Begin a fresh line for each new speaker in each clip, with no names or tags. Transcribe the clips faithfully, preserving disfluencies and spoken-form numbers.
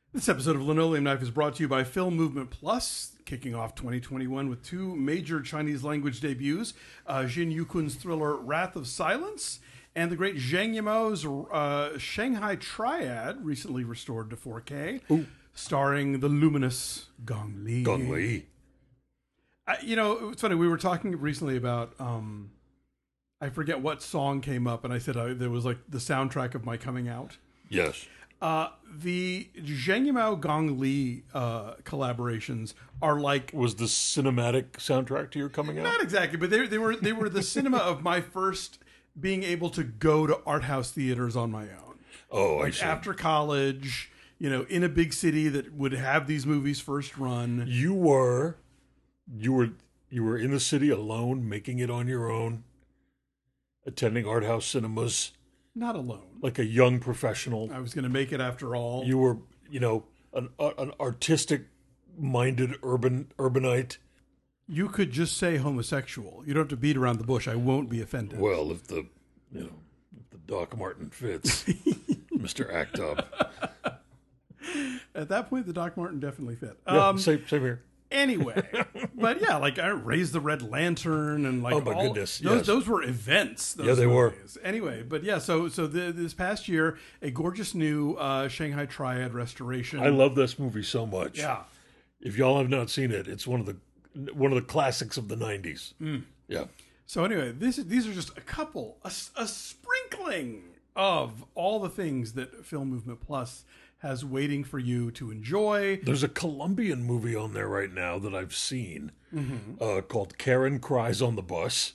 This episode of Linoleum Knife is brought to you by Film Movement Plus, kicking off twenty twenty-one with two major Chinese language debuts, uh, Jin Yukun's thriller Wrath of Silence, and the great Zhang Yimou's uh, Shanghai Triad, recently restored to four K,
Ooh.
starring the luminous Gong Li.
Gong Li.
I, you know, it's funny, we were talking recently about, um, I forget what song came up, and I said uh, there was like the soundtrack of my coming out.
Yes.
Uh, the Zhang Yimou Gong Li uh, collaborations are like
Was the cinematic soundtrack to your coming out?
not exactly, but they they were they were the cinema of my first being able to go to art house theaters on my own.
Oh, I
Like
see.
after college, you know, in a big city that would have these movies first run.
You were, you were, you were in the city alone, making it on your own, attending art house cinemas
Not alone.
like a young professional.
I was going to make it after all.
You were, you know, an uh, an artistic-minded urban urbanite.
You could just say homosexual. You don't have to beat around the bush. I won't be offended.
Well, if the, you know, if the Doc Martin fits, Mister Act Up.
At that point, the Doc Martin definitely fit.
Yeah,
Um,
same, same here.
Anyway, but yeah, like I raised the red lantern and like
Oh, my
all-
goodness,
those
yes.
those were events. Those
Yeah, they were.
movies. Anyway, but yeah, so so the, this past year, a gorgeous new uh, Shanghai Triad restoration.
I love this movie so much.
Yeah,
If y'all have not seen it, it's one of the one of the classics of the nineties.
Mm.
Yeah.
so anyway, this these are just a couple, a, s- a sprinkling of all the things that Film Movement Plus has waiting for you to enjoy.
There's a Colombian movie on there right now that I've seen
Mm-hmm.
uh, called Karen Cries on the Bus.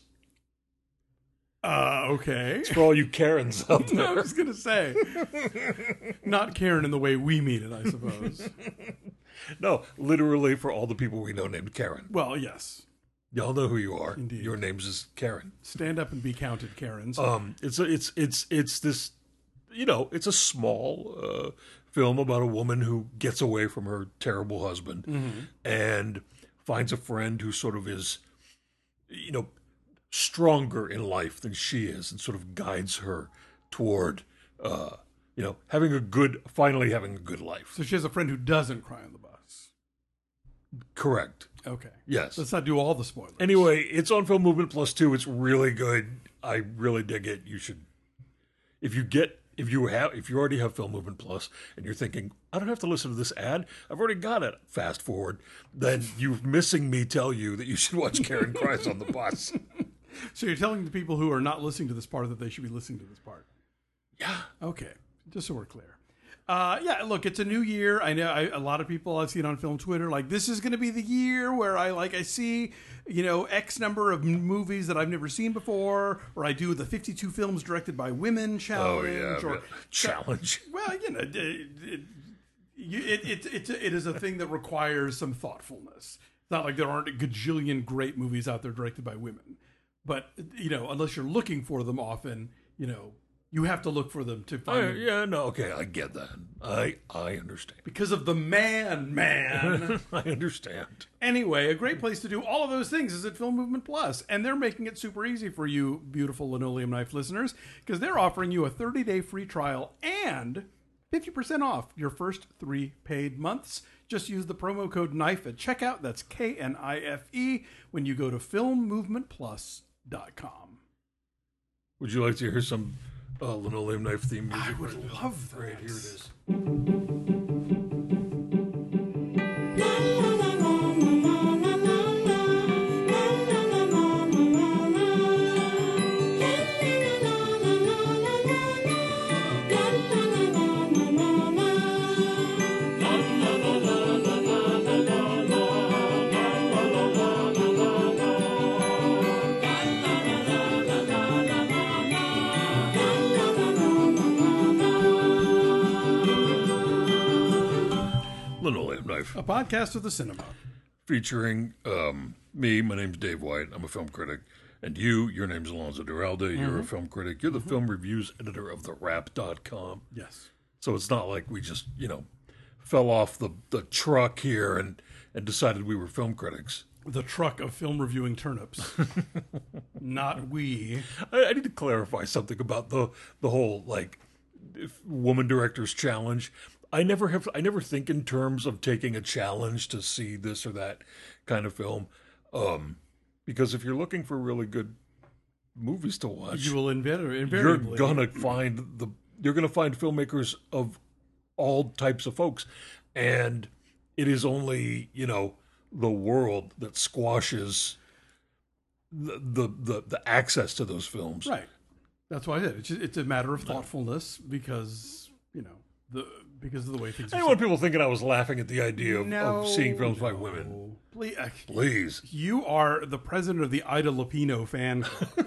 Uh, okay.
It's for all you Karens out
I
there.
was gonna say, not Karen in the way we mean it, I suppose.
No, literally for all the people we know named Karen.
Well, yes.
Y'all know who you are.
Indeed.
Your name's is Karen.
Stand up and be counted, Karens.
Um, it's a, it's it's it's this, you know, it's a small uh, film about a woman who gets away from her terrible husband and finds a friend who sort of is, you know, stronger in life than she is, and sort of guides her toward, uh, you know, having a good, finally having a good life.
So she has a friend who doesn't cry on the bus.
Correct.
Okay.
Yes.
Let's not do all the spoilers.
Anyway, it's on Film Movement Plus two. It's really good. I really dig it. You should, if you get, if you have, if you already have Film Movement Plus and you're thinking, I don't have to listen to this ad, I've already got it. Fast forward, then you're missing me tell you that you should watch Karen Cries on the Bus.
So you're telling the people who are not listening to this part that they should be listening to this part.
Yeah.
Okay. Just so we're clear. Uh, yeah, look, it's a new year. I know I, a lot of people I've seen on film Twitter, like, this is going to be the year where I, like, I see, you know, X number of m- movies that I've never seen before, or I do the fifty-two films directed by women
Oh
challenge.
yeah.
or,
Challenge.
Well, you know, it, it, you- it, it, it, it is a thing that requires some thoughtfulness. It's not like there aren't a gajillion great movies out there directed by women. But, you know, unless you're looking for them often, you know, you have to look for them to find
Oh,
them.
yeah. No. Okay. I get that. I I understand.
Because of the man, man.
I understand.
Anyway, a great place to do all of those things is at Film Movement Plus, and they're making it super easy for you, beautiful Linoleum Knife listeners, because they're offering you a thirty-day free trial and fifty percent off your first three paid months. Just use the promo code KNIFE at checkout. That's K N I F E when you go to film movement plus dot com.
Would you like to hear some uh, Linoleum Knife theme music?
I would love that.
Right, here it is. Linoleum Knife.
A podcast of the cinema.
Featuring um, me. My name's Dave White. I'm a film critic. And you, your name's Alonzo Duralde. You're a film critic. You're the film reviews editor of the wrap dot com.
Yes.
So it's not like we just, you know, fell off the, the truck here and, and decided we were film critics.
The truck of film reviewing turnips. Not we.
I, I need to clarify something about the the whole, like, if woman directors challenge. I never have. I never think in terms of taking a challenge to see this or that kind of film, um, because if you're looking for really good movies to watch,
You will inv-
you're
invariably.
gonna find the you're gonna find filmmakers of all types of folks, and it is only you know the world that squashes the the the, the access to those films.
Right. That's why I said it's, just, it's a matter of thoughtfulness because, you know, the because of the way things
I
are.
didn't want people thinking I was laughing at the idea of,
No,
of seeing films by
no.
women.
Please, uh,
Please.
you are the president of the Ida Lupino fan club.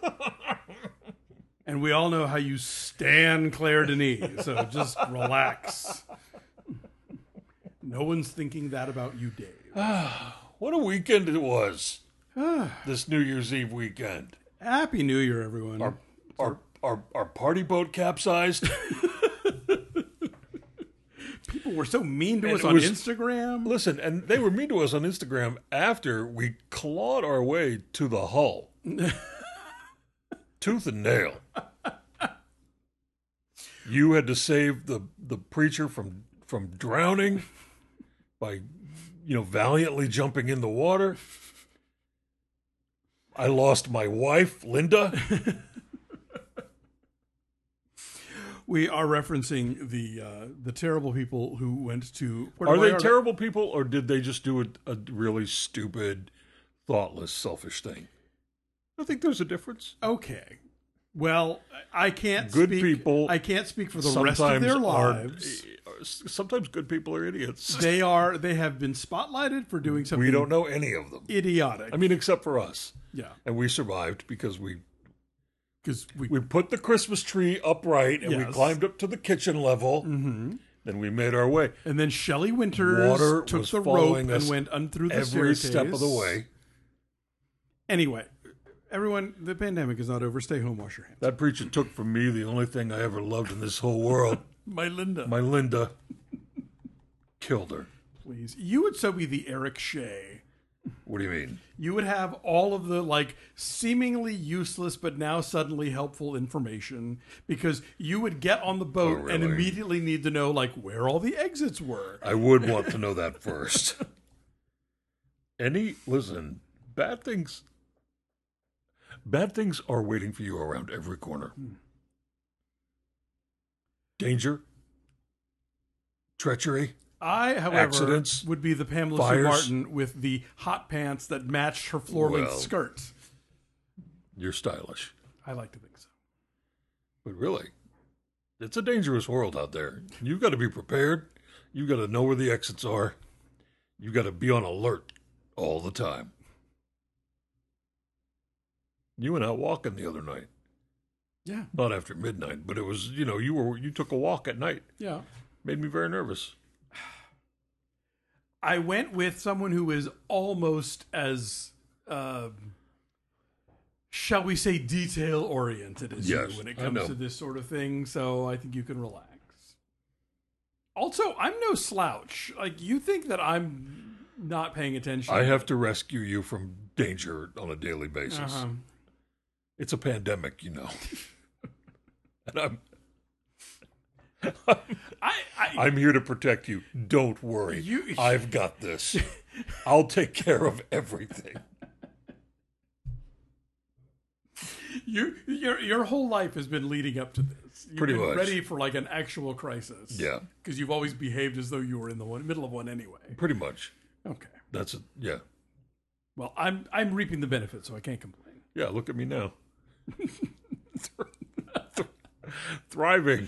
And we all know how you stand Claire Denis, so just relax. No one's thinking that about you, Dave.
What a weekend it was. This New Year's Eve weekend.
Happy New Year, everyone.
Our, our, our, our party boat capsized.
People were so mean to
And
us
it
on
was-
Instagram.
Listen, and they were mean to us on Instagram after we clawed our way to the hull. Tooth and nail. You had to save the, the preacher from from drowning by, you know, valiantly jumping in the water. I lost my wife, Linda.
We are referencing the uh, the terrible people who went to Puerto
Are they
Vallarta.
terrible people, or did they just do a, a really stupid, thoughtless, selfish thing? I think there's a difference.
Okay. Well, I can't
Good
speak,
people
I can't speak for the rest of their lives.
Are, sometimes good people are idiots.
They are they have been spotlighted for doing something
We don't know any of them.
idiotic.
I mean, except for us.
yeah,
And we survived because we
because we,
we put the Christmas tree upright and we
Yes.
climbed up to the kitchen level. Mm-hmm. Then we made our way
and then Shelley Winters
Water
took
was
the rope
following
and
us
went un through the
every
staircase.
step of the way.
Anyway, everyone, the pandemic is not over. Stay home, wash your hands.
That preacher took from me the only thing I ever loved in this whole world,
My Linda,
my Linda. Killed her.
please. You would so be the Eric Shea.
What do you mean?
You would have all of the like seemingly useless but now suddenly helpful information because you would get on the boat
Oh,
and
really?
immediately need to know like where all the exits were.
I would want to know that first. Any, listen, bad things, bad things are waiting for you around every corner. Danger, treachery.
I, however,
Accidents,
would be the Pamela Sue
fires.
Martin with the hot pants that matched her floor-length
Well.
skirt.
You're stylish.
I like to think so.
But really, it's a dangerous world out there. You've got to be prepared. You've got to know where the exits are. You've got to be on alert all the time. You went out walking the other night.
Yeah,
Not after midnight, but it was, you know, you were you took a walk at night.
yeah.
Made me very nervous.
I went with someone who is almost as, um, shall we say, detail-oriented as
Yes,
you when it
I
comes
know.
to this sort of thing, so I think you can relax. Also, I'm no slouch. Like, you think that I'm not paying attention.
I have to rescue you from danger on a daily basis.
Uh-huh.
It's a pandemic, you know. And I'm
I, I,
I'm here to protect you. Don't worry.
You-
I've got this. I'll take care of everything.
you, your, your whole life has been leading up to this. You've
Pretty
been
much.
ready for, like, an actual crisis.
Yeah.
Because you've always behaved as though you were in the one, middle of one anyway.
Pretty much.
Okay.
That's it. Yeah.
Well, I'm I'm reaping the benefits, so I can't complain.
Yeah, look at me now. Thriving.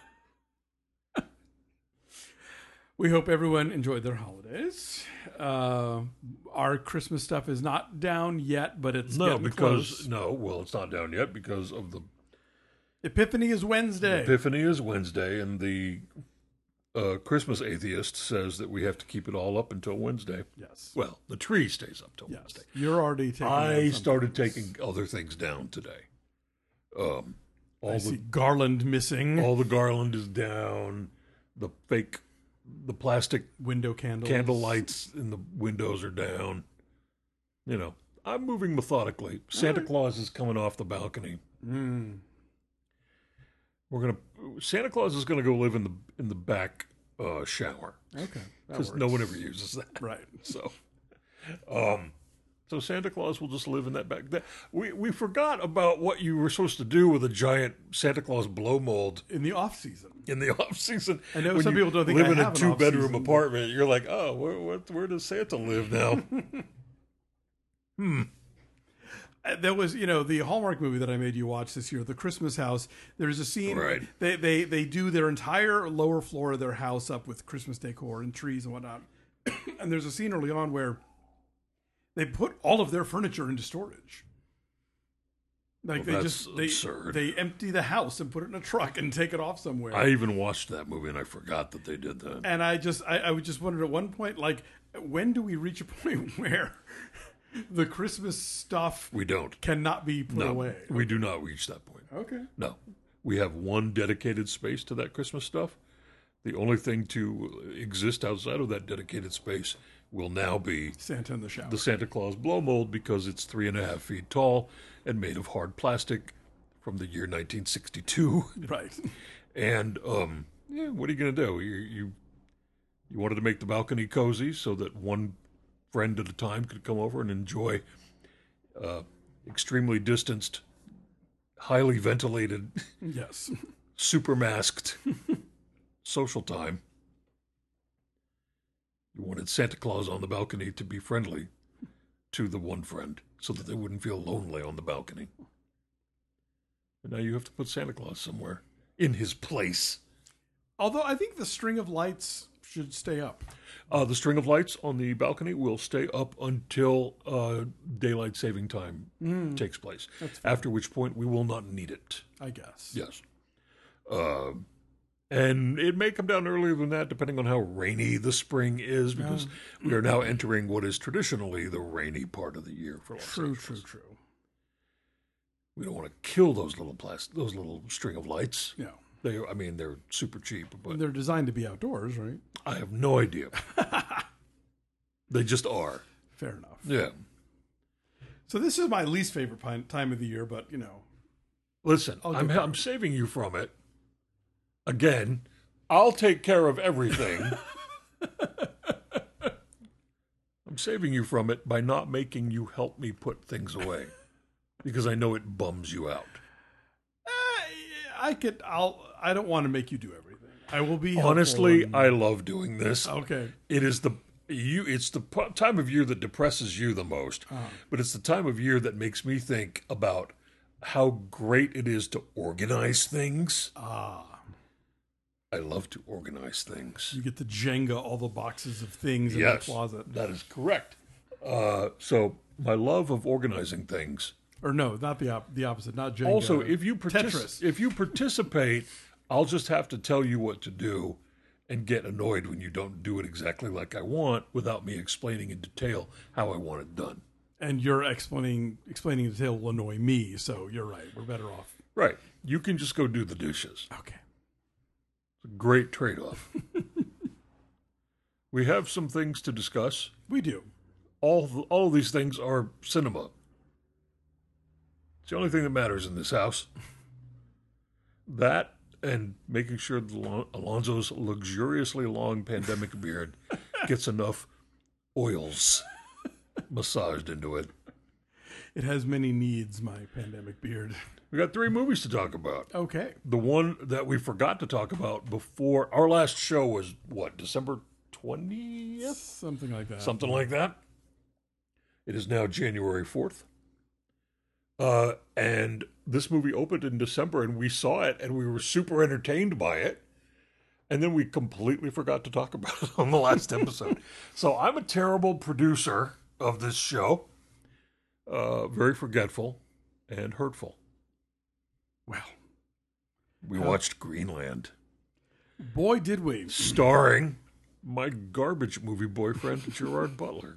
We hope everyone enjoyed their holidays. Uh, our Christmas stuff is not down yet, but it's
No,
getting
because
close.
no, well, it's not down yet because of the
Epiphany is Wednesday.
Epiphany is Wednesday, and the uh, Christmas atheist says that we have to keep it all up until Wednesday.
yes.
Well, the tree stays up till
Yes.
Wednesday.
You're already taking.
I
down some
started
things.
taking other things down today. Um, all
I
the
see garland missing.
all the garland is down. The fake, the plastic
Window candles.
candle lights in the windows are down. You know, I'm moving methodically. Santa
right.
Claus is coming off the balcony.
Mm.
We're gonna Santa Claus is gonna go live in the in the back uh, shower.
Okay.
Because no one ever uses that.
Right.
So, um, so Santa Claus will just live in that back. That, we we forgot about what you were supposed to do with a giant Santa Claus blow mold
In the off season.
in the off season.
I know
When
some
you
people don't think
live
I
in
have
a
an
two bedroom
off-season, but-
apartment. You're like, oh, where where, where does Santa live now? hmm.
Uh, There was, you know, the Hallmark movie that I made you watch this year, The Christmas House. There's a scene
Right.
they, they they do their entire lower floor of their house up with Christmas decor and trees and whatnot. And there's a scene early on where they put all of their furniture into storage. Like
Well,
they
that's
just they
absurd.
they empty the house and put it in a truck and take it off somewhere.
I even watched that movie and I forgot that they did that.
and I just I, I would just wondered at one point, like, when do we reach a point where the Christmas stuff
We don't.
cannot be put
No,
away?
we do not reach that point.
Okay.
No. We have one dedicated space to that Christmas stuff. The only thing to exist outside of that dedicated space will now be
Santa in the shower.
the Santa Claus blow mold because it's three and a half feet tall and made of hard plastic from the year nineteen sixty-two.
Right.
And um, yeah, what are you going to do? You, you you wanted to make the balcony cozy so that one friend at a time could come over and enjoy uh, extremely distanced, highly ventilated,
Yes.
super masked social time. You wanted Santa Claus on the balcony to be friendly to the one friend so that they wouldn't feel lonely on the balcony. And now you have to put Santa Claus somewhere in his place.
Although I think the string of lights should stay up.
Uh, the string of lights on the balcony will stay up until uh, daylight saving time takes place, after which point we will not need it.
I guess.
Yes. Uh, and it may come down earlier than that, depending on how rainy the spring is, because we are now entering what is traditionally the rainy part of the year for Los
True,
Angeles.
true, true.
We don't want to kill those little plastic, those little string of lights.
Yeah.
They, I mean, they're super cheap, but
They're designed to be outdoors, right?
I have no idea. They just are.
Fair enough.
Yeah.
So this is my least favorite pi- time of the year, but, you know.
Listen,
I'll
I'm,
get
I'm saving you from it. Again, I'll take care of everything. I'm saving you from it by not making you help me put things away. Because I know it bums you out.
I could, I'll, I don't want to make you do everything. I will be helpful
Honestly,
and-
I love doing this.
Okay.
It is the you. It's the p- time of year that depresses you the most, but it's the time of year that makes me think about how great it is to organize things.
Ah.
I love to organize things.
You get to Jenga all the boxes of things in
Yes,
the closet.
that is correct. Uh, so my love of organizing things.
Or no, not the op- the opposite, not Jenga.
Also, if you partic-
Tetris.
if you participate, I'll just have to tell you what to do, and get annoyed when you don't do it exactly like I want, without me explaining in detail how I want it done.
And you're explaining explaining in detail will annoy me, so you're right. We're better off.
Right. You can just go do the dishes.
Okay.
It's a great trade-off. We have some things to discuss.
We do.
All all of these things are cinema. It's the only thing that matters in this house. That and making sure that Alon- Alonzo's luxuriously long pandemic beard gets enough oils massaged into it.
It has many needs, my pandemic beard.
We got three movies to talk about.
Okay.
The one that we forgot to talk about before our last show was what, December twentieth?
Something like that.
Something like that. It is now January fourth. Uh, and this movie opened in December, and we saw it, and we were super entertained by it. And then we completely forgot to talk about it on the last episode. So I'm a terrible producer of this show. Uh, very forgetful and hurtful.
Well,
We watched Greenland,
boy, did we.
starring my garbage movie boyfriend, Gerard Butler.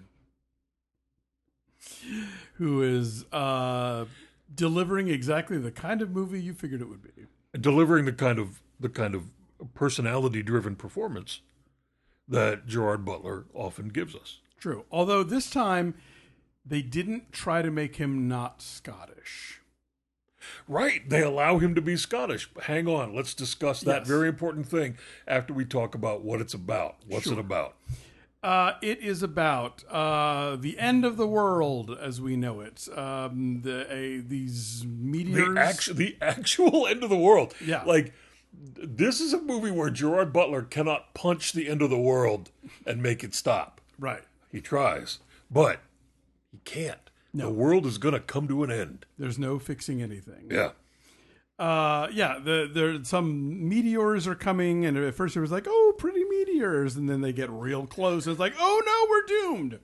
Who is uh, delivering exactly the kind of movie you figured it would be.
And delivering the kind of the kind of personality-driven performance that Gerard Butler often gives us.
True. Although this time, they didn't try to make him not Scottish.
Right. They allow him to be Scottish. Hang on. Let's discuss that
Yes.
very important thing after we talk about what it's about. What's
Sure.
it about?
Uh, it is about uh, the end of the world as we know it. Um, the a, these meteors.
The, actu- the actual end of the world.
Yeah.
Like, this is a movie where Gerard Butler cannot punch the end of the world and make it stop.
Right.
He tries, but he can't.
No.
The world is going to come to an end.
There's no fixing anything.
Yeah.
Uh, yeah. The there some meteors are coming, and at first it was like, oh, pretty meteors, and then they get real close. And it's like, oh no, we're doomed.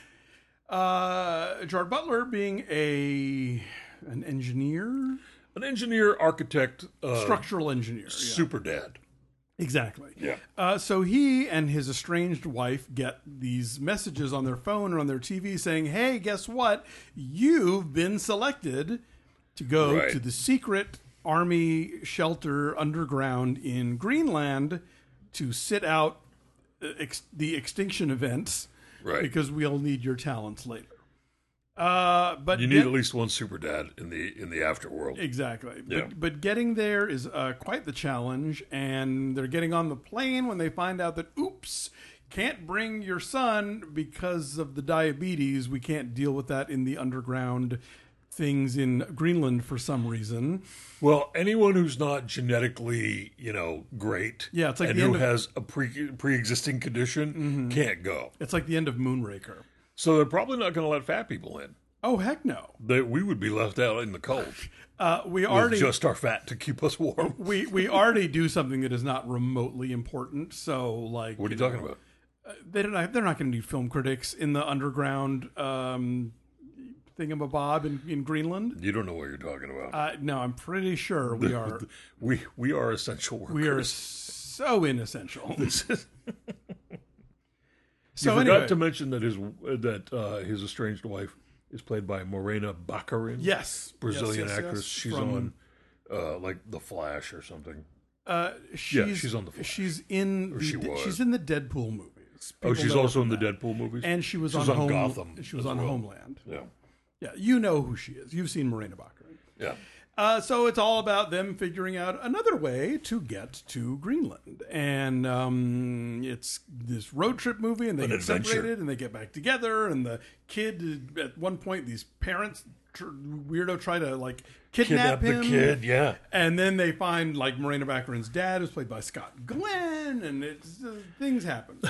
Uh, Gerard Butler, being a an engineer,
An engineer, architect, uh,
structural engineer, yeah.
super dad.
Exactly.
Yeah.
Uh, so he and his estranged wife get these messages on their phone or on their T V saying, hey, guess what? You've been selected to go
Right.
to the secret army shelter underground in Greenland to sit out uh, ex- the extinction events
Right.
because we'll need your talents later. Uh, but
You need
get-
at least one super dad in the in the afterworld.
Exactly.
Yeah.
But, but getting there is uh, quite the challenge, and they're getting on the plane when they find out that, oops, can't bring your son because of the diabetes. We can't deal with that in the underground things in Greenland for some reason.
Well, anyone who's not genetically, you know, great,
Yeah, it's like
and
the
who
end of-
has a pre pre-existing condition can't go.
It's like the end of Moonraker.
So they're probably not going to let fat people in.
Oh, heck no.
They, we would be left out in the cold
Uh, we
with
already
just our fat to keep us warm.
we, we already do something that is not remotely important. So, like,
What are you
know,
talking about?
They're not, they're not going to need film critics in the underground um, thingamabob in, in Greenland.
You don't know what you're talking about.
Uh, no, I'm pretty sure we are
we we are essential workers.
we are so inessential. So
you
anyway,
forgot to mention that his that uh, his estranged wife is played by Morena Baccarin.
yes,
Brazilian
yes, yes,
actress.
yes,
She's
from,
on uh, like The Flash or something.
Uh, she's,
she's on The Flash.
She's in.
Or she
the,
was.
She's in the Deadpool movies.
Oh,
People
she's
know
also
her
in the
from that.
Deadpool movies.
And she was
She
on,
was on
Home,
Gotham
She was
as
on
well.
Homeland.
yeah,
Yeah, you know who she is. You've seen Morena Baccarin.
yeah.
Uh, so it's all about them figuring out another way to get to Greenland, and um, it's this road trip movie, and they
An
get
adventure.
separated, and they get back together, and the kid at one point, these parents tr- weirdo try to like kidnap,
Kidnap
him,
the kid. Yeah.
and then they find like Morena Baccarin's dad, who's played by Scott Glenn, and it's uh, things happen.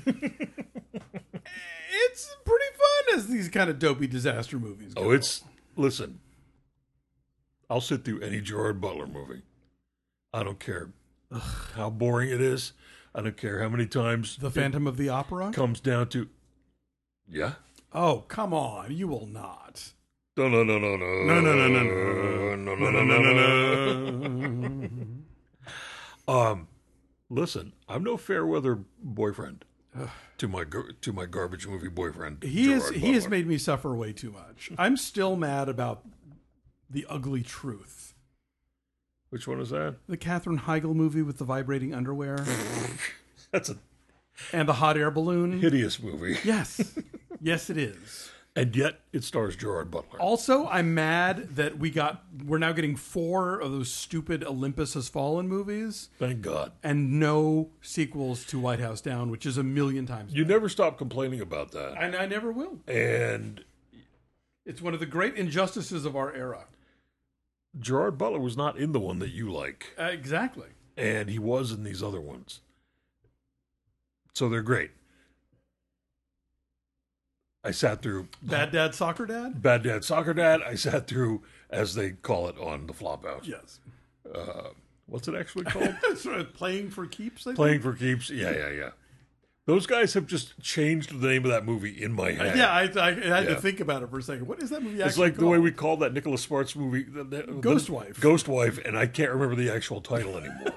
It's pretty fun as these kind of dopey disaster movies go.
Oh, it's listen. I'll sit through any Gerard Butler movie. I don't care how boring it is. I don't care how many times
The
it
Phantom of the Opera.
comes down to. Yeah.
Oh, come on. You will not.
No, no, no, no, no,
No, no, no, no,
no, no, no, no, no. Um, listen, I'm no fair weather boyfriend to my gar- to my garbage movie boyfriend.
He is.
Gerard
He has
Butler.
made me suffer way too much. I'm still mad about The Ugly Truth,
Which one is that?
the Katherine Heigl movie with the vibrating underwear
That's a
and the hot air balloon.
hideous movie,
Yes, yes, it is.
and yet it stars Gerard Butler.
Also, I'm mad that we got. We're now getting four of those stupid Olympus Has Fallen movies,
Thank God.
and no sequels to White House Down, which is a million times.
You never stop complaining about that,
And I never will.
and
It's one of the great injustices of our era.
Gerard Butler was not in the one that you like,
Uh, exactly.
and he was in these other ones. So they're great. I sat through
Bad Dad, Soccer Dad?
Bad Dad, Soccer Dad. I sat through, as they call it on the Flophouse.
Yes.
What's it actually called?
Sort of playing for keeps, I think?
Playing for Keeps. Yeah, yeah, yeah. Those guys have just changed the name of that movie in my head.
Yeah, I, I had
Yeah.
to think about it for a second. What is that movie actually
It's like the
called?
way we call that Nicholas Sparks movie, the, the,
Ghost
the-
Wife.
Ghost Wife, and I can't remember the actual title anymore.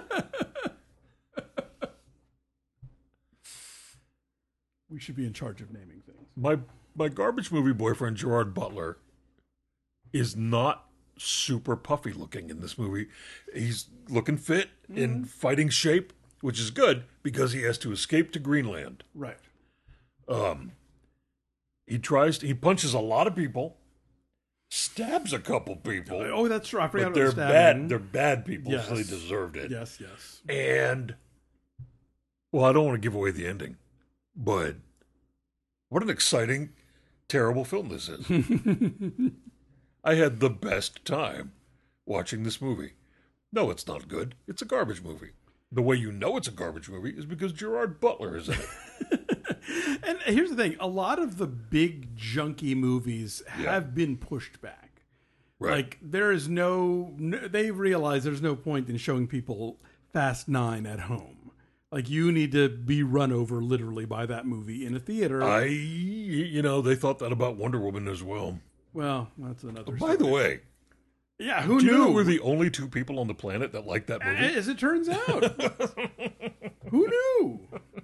We should be in charge of naming things.
my my garbage movie boyfriend Gerard Butler is not super puffy looking in this movie. He's looking fit in fighting shape, which is good because he has to escape to Greenland.
Right.
He tries to, he punches a lot of people, stabs a couple people.
Oh, that's true. I forgot
But
about
they're
the stabbing.
bad. They're bad people,
Yes.
so they deserved it.
Yes, yes.
And well, I don't want to give away the ending, but what an exciting, terrible film this is. I had the best time watching this movie. No, it's not good. It's a garbage movie. The way you know it's a garbage movie is because Gerard Butler is in it.
And here's the thing: a lot of the big junky movies
Yeah.
have been pushed back.
Right.
Like there is no, no, they realize there's no point in showing people Fast Nine at home. Like you need to be run over literally by that movie in a theater.
I, you know, they thought that about Wonder Woman as well.
well, that's another.
By the
story.
way,
yeah, who
do you
knew?
know we're the only two people on the planet that like that movie?
As it turns out, who knew?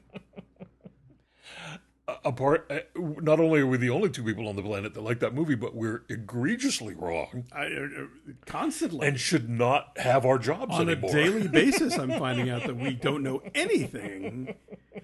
Apart, uh, not only are we the only two people on the planet that like that movie, but we're egregiously wrong
I, uh, constantly
and should not have our jobs
on
anymore.
a daily basis. I'm finding out that we don't know anything.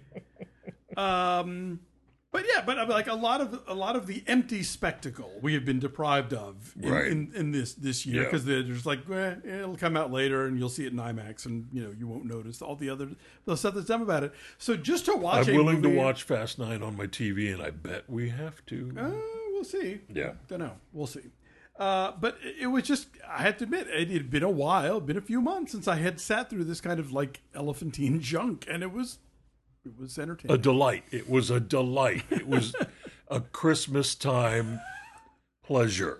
Um, but yeah, but uh, like a lot of a lot of the empty spectacle we have been deprived of in,
Right.
in, in this this year
Yeah.
because they're just like eh, it'll come out later and you'll see it in IMAX and you know you won't notice all the other the stuff that's done about it. So just to watch,
I'm
a
willing
movie,
to watch Fast Nine on my T V, and I bet we have to.
Uh, we'll see.
Yeah.
Don't know. We'll see. Uh, but it it was just, I had to admit, it had been a while, been a few months since I had sat through this kind of like elephantine junk, and it was, it was
A
entertaining.
delight. It was a delight. It was a Christmas time pleasure.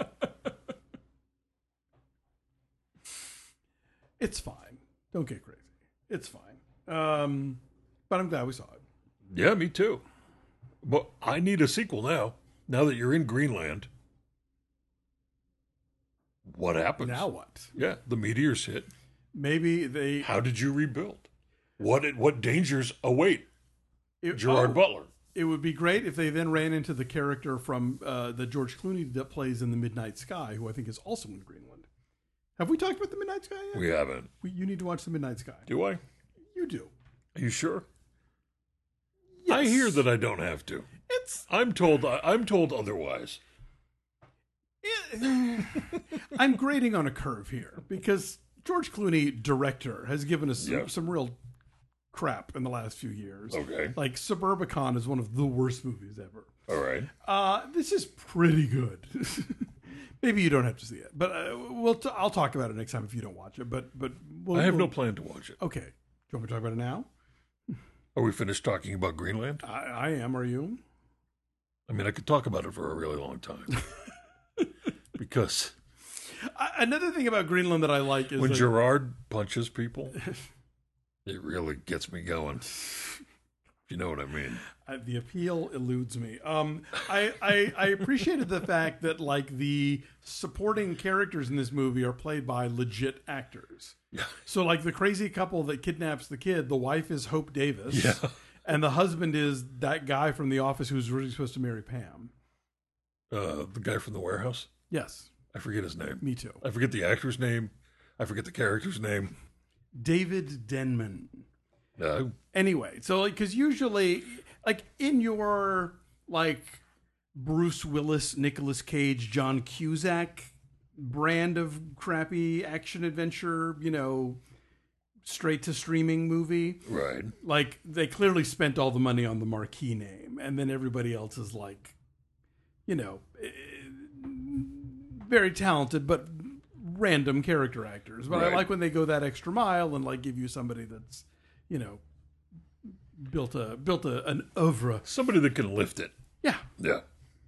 It's fine. Don't get crazy. It's fine. Um, but I'm glad we saw it.
Yeah, me too. But I need a sequel now. Now that you're in Greenland, what happens?
Now what?
Yeah, the meteors hit.
Maybe they.
How did you rebuild? What what dangers await
It,
Gerard
oh,
Butler?
It would be great if they then ran into the character from uh, the George Clooney that plays in The Midnight Sky, who I think is also in Greenland. Have we talked about The Midnight Sky yet?
We haven't.
We, you need to watch The Midnight Sky.
Do I?
You do.
Are you sure?
Yes.
I hear that I don't have to.
It's.
I'm told. I'm told otherwise.
I'm grading on a curve here because George Clooney, director, has given us some,
Yeah.
some real crap in the last few years.
Okay.
Like Suburbicon is one of the worst movies ever.
All right.
Uh, this is pretty good. Maybe you don't have to see it, but uh, we'll. T- I'll talk about it next time if you don't watch it. But but we'll,
I have no
we'll-
plan to watch it.
Okay. Do you want me to talk about it now?
Are we finished talking about Greenland?
I, I am. Are you?
I mean, I could talk about it for a really long time. Because
I, another thing about Greenland that I like is
when
that-
Gerard punches people, it really gets me going. If you know what I mean.
Uh, the appeal eludes me. Um, I, I I appreciated the fact that like the supporting characters in this movie are played by legit actors.
Yeah.
So like the crazy couple that kidnaps the kid, the wife is Hope Davis,
Yeah.
and the husband is that guy from The Office who's really supposed to marry Pam.
Uh, the guy from the warehouse.
Yes,
I forget his name.
me too.
I forget the actor's name. I forget the character's name.
David Denman.
Uh,
Anyway, so like because usually like in your like Bruce Willis, Nicolas Cage, John Cusack brand of crappy action adventure, you know, straight to streaming movie,
right.
like they clearly spent all the money on the marquee name, and then everybody else is like, you know, eh, very talented but random character actors. But
Right.
I like when they go that extra mile and like give you somebody that's, you know, built a built a, an oeuvre.
Somebody that can lift it.
Yeah,
Yeah.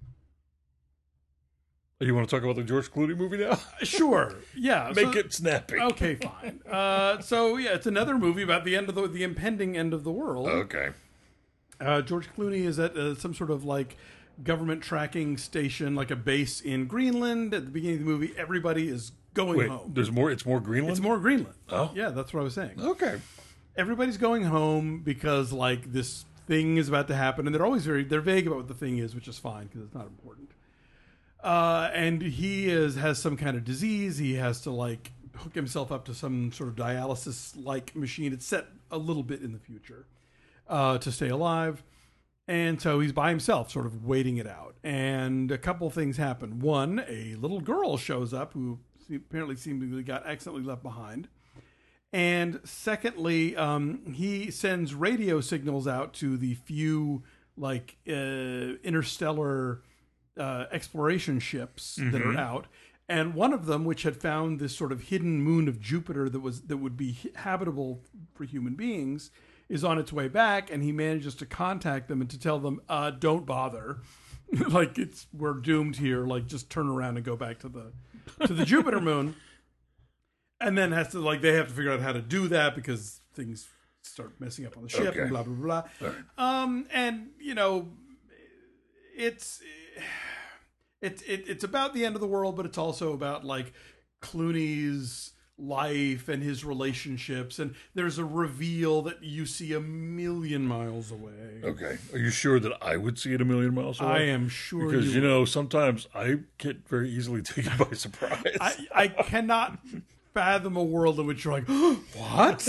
You want to talk about the George Clooney movie now?
sure. Yeah,
Make
so-
it snappy.
Okay, fine. Uh, so yeah, it's another movie about the end of the the impending end of the world.
Okay.
Uh, George Clooney is at uh, some sort of like government tracking station, like a base in Greenland. At the beginning of the movie, everybody is going
Wait,
home.
there's more. It's more Greenland.
It's more Greenland.
Oh.
Yeah, that's what I was saying.
Okay.
Everybody's going home because like this thing is about to happen, and they're always very they're vague about what the thing is, which is fine because it's not important. Uh, and he is has some kind of disease. He has to like hook himself up to some sort of dialysis like machine. It's set a little bit in the future uh, to stay alive. And so he's by himself, sort of waiting it out. And a couple things happen. One, a little girl shows up who apparently seemingly got accidentally left behind. And secondly, um, he sends radio signals out to the few like uh, interstellar uh, exploration ships mm-hmm. that are out. And one of them, which had found this sort of hidden moon of Jupiter that was that would be habitable for human beings, is on its way back, and he manages to contact them and to tell them, uh, "Don't bother, like it's we're doomed here. Like just turn around and go back to the to the Jupiter moon." And then has to like they have to figure out how to do that because things start messing up on the ship okay. and blah blah blah. Right. Um, and you know, it's it's it, it's about the end of the world, but it's also about like Clooney's life and his relationships, and there's a reveal that you see a million miles away.
Okay, are you sure that I would see it a million miles away?
I am sure
because you,
you
know sometimes I get very easily taken by surprise.
I, I cannot fathom a world in which you're like, what?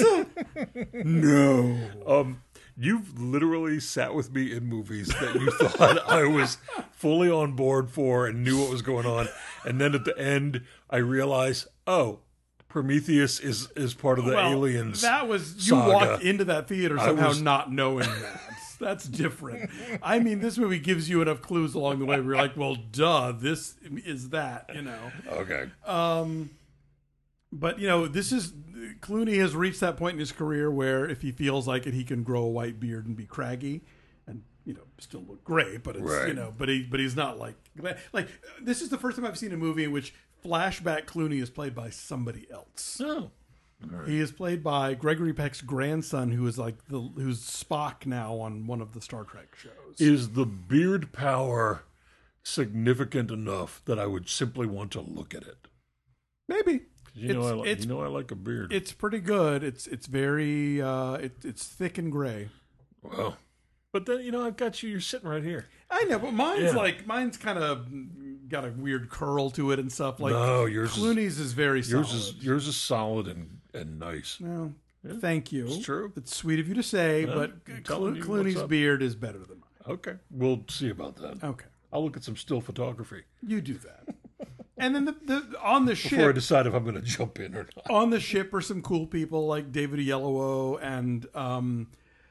No.
Um, you've literally sat with me in movies that you thought I was fully on board for and knew what was going on, and then at the end I realized, oh, Prometheus is is part of the
well,
Aliens.
That was you
saga.
Walked into that theater somehow
was,
not knowing that. That's different. I mean, this movie gives you enough clues along the way where you're like, well, duh, this is that, you know.
Okay.
Um, but you know, this is Clooney has reached that point in his career where if he feels like it, he can grow a white beard and be craggy, and you know, still look great. But it's
right.
you know, but he but he's not like like this is the first time I've seen a movie in which flashback Clooney is played by somebody else.
Oh. Right.
He is played by Gregory Peck's grandson, who is like the who's Spock now on one of the Star Trek shows.
Is the beard power significant enough that I would simply want to look at it?
Maybe.
You know, I like, you know I like a beard.
It's pretty good. It's it's very uh, it, it's thick and gray.
Well, but then you know I've got you. You're sitting right here.
I know, but mine's
yeah.
like mine's kind of got a weird curl to it and stuff. Like
no, yours
Clooney's is, is very
yours
solid.
is yours is solid and and nice.
Well,
yeah.
thank you.
It's true.
It's sweet of you to say,
yeah,
but Clo- Clooney's beard is better than mine.
Okay, we'll see about that.
Okay,
I'll look at some still photography.
You do that. And then the, the on the ship,
before I decide if I'm going to jump in or not.
On the ship are some cool people like David Oyelowo and um,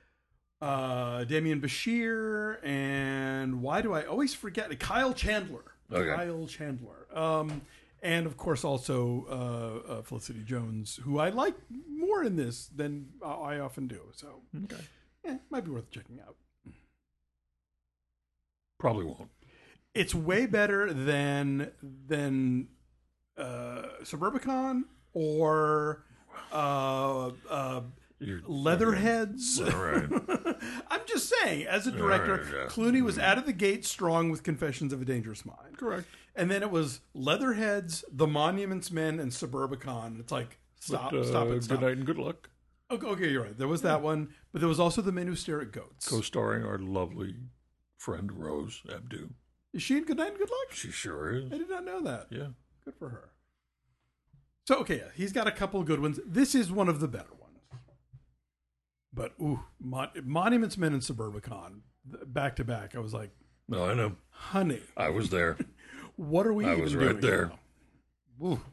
uh, Damian Bashir, and why do I always forget Kyle Chandler?
Okay.
Kyle Chandler, um, and of course also uh, uh, Felicity Jones, who I like more in this than I often do. So,
okay,
yeah, might be worth checking out.
Probably won't.
It's way better than than uh, Suburbicon or uh, uh, Leatherheads.
All right.
I'm just saying, as a director,
right, yeah.
Clooney was out of the gate strong with Confessions of a Dangerous Mind.
Correct.
And then it was Leatherheads, The Monuments Men, and Suburbicon. It's like, stop,
but, uh,
stop it, stop.
Good night and good luck.
Okay, okay, you're right. There was that one, but there was also The Men Who Stare at Goats.
Co-starring our lovely friend Rose Abdu.
Is she in Good Night and Good Luck?
She sure is.
I did not know that.
Yeah.
Good for her. So, okay, yeah, he's got a couple of good ones. This is one of the better ones. But, ooh, Mon- Monuments Men and Suburbicon, back to back, I was like,
no, I know.
Honey.
I was there.
What are we
I
even
was
doing
right there.
now? Ooh.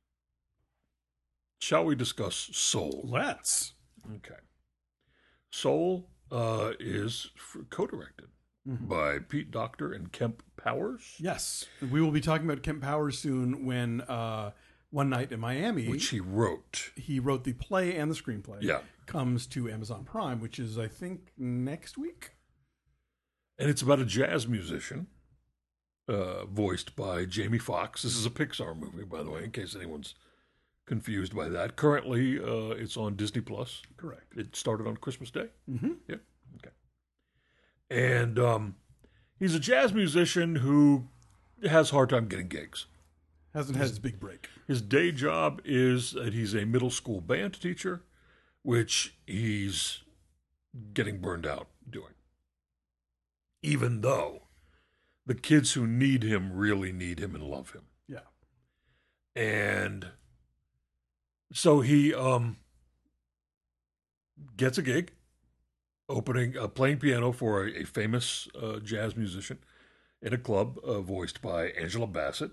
Shall we discuss Soul?
Let's.
Okay. Soul uh, is co-directed mm-hmm. by Pete Docter and Kemp Powers.
Yes. We will be talking about Kemp Powers soon when uh, One Night in Miami,
which he wrote.
He wrote the play and the screenplay.
Yeah.
Comes to Amazon Prime, which is, I think, next week.
And it's about a jazz musician uh, voiced by Jamie Foxx. This is a Pixar movie, by the way, in case anyone's confused by that. Currently, uh, it's on Disney Plus.
Correct.
It started on Christmas Day.
Mm-hmm.
Yep. Okay. And um, he's a jazz musician who has a hard time getting gigs.
Hasn't had his big break.
His day job is that he's a middle school band teacher, which he's getting burned out doing. Even though the kids who need him really need him and love him.
Yeah.
And so he um, gets a gig opening, uh, playing piano for a, a famous uh, jazz musician in a club, uh, voiced by Angela Bassett.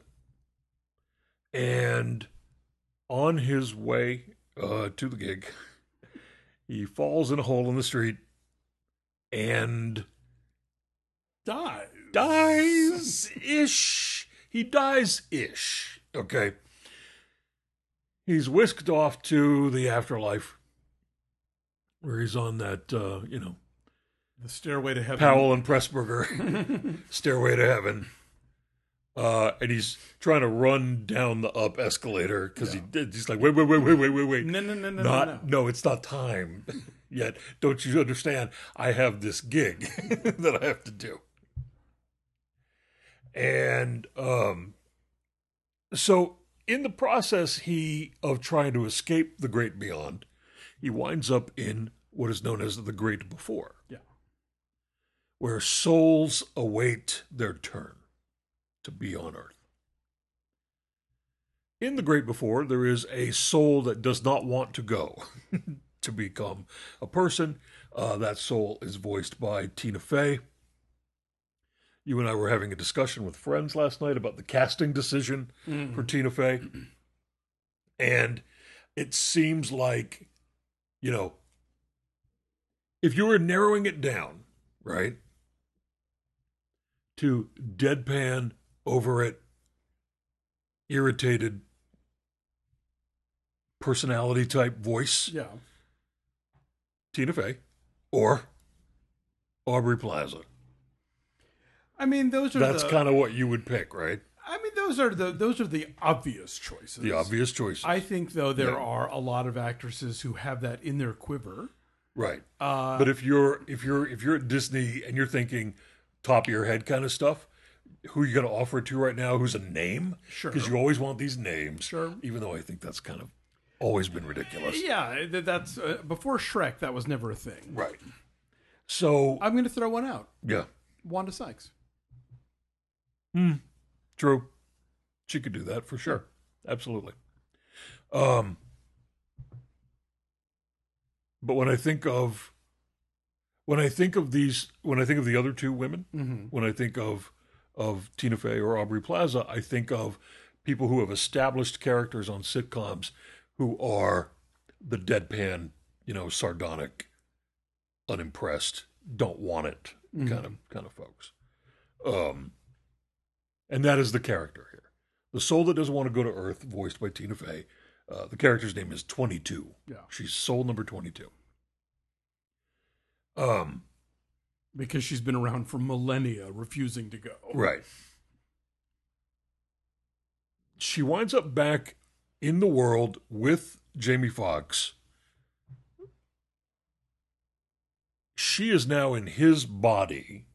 And on his way uh, to the gig, he falls in a hole in the street and
dies.
Dies-ish. He dies-ish. Okay. He's whisked off to the afterlife, where he's on that, uh, you know,
the Stairway to Heaven.
Powell and Pressburger Stairway to Heaven. Uh, and he's trying to run down the up escalator because yeah. he did. He's like, wait, wait, wait, wait, wait, wait, wait.
No, no, no, no,
not,
no, no.
No, it's not time yet. Don't you understand? I have this gig that I have to do. And um, so in the process he of trying to escape the great beyond, he winds up in what is known as the great before.
Yeah. Where
souls await their turn to be on earth. In the great before, there is a soul that does not want to go to become a person. Uh, that soul is voiced by Tina Fey. You and I were having a discussion with friends last night about the casting decision mm-hmm. for Tina Fey. And it seems like, you know, if you were narrowing it down, right, to deadpan, over it, irritated, personality type voice,
yeah,
Tina Fey, or Aubrey Plaza.
I mean, those are
that's
the,
kind of what you would pick, right?
I mean, those are the those are the obvious choices.
The obvious choices.
I think, though, there
yeah.
are a lot of actresses who have that in their quiver.
Right.
Uh,
but if you're if you're if you're at Disney and you're thinking top of your head kind of stuff, who are you going to offer it to right now? Who's a name?
Sure.
Because you always want these names.
Sure.
Even though I think that's kind of always been ridiculous.
Yeah, that's uh, before Shrek. That was never a thing.
Right. So
I'm going to throw one out.
Yeah.
Wanda Sykes.
Hmm. True. She could do that for sure. Absolutely. Um. But when I think of, when I think of these, when I think of the other two women,
mm-hmm.
when I think of, of Tina Fey or Aubrey Plaza, I think of people who have established characters on sitcoms who are the deadpan, you know, sardonic, unimpressed, don't want it mm-hmm. kind of kind of folks. Um, and that is the character here. The soul that doesn't want to go to Earth, voiced by Tina Fey. Uh, the character's name is twenty-two.
Yeah.
She's soul number twenty-two. Um,
because she's been around for millennia, refusing to go.
Right. She winds up back in the world with Jamie Foxx. She is now in his body.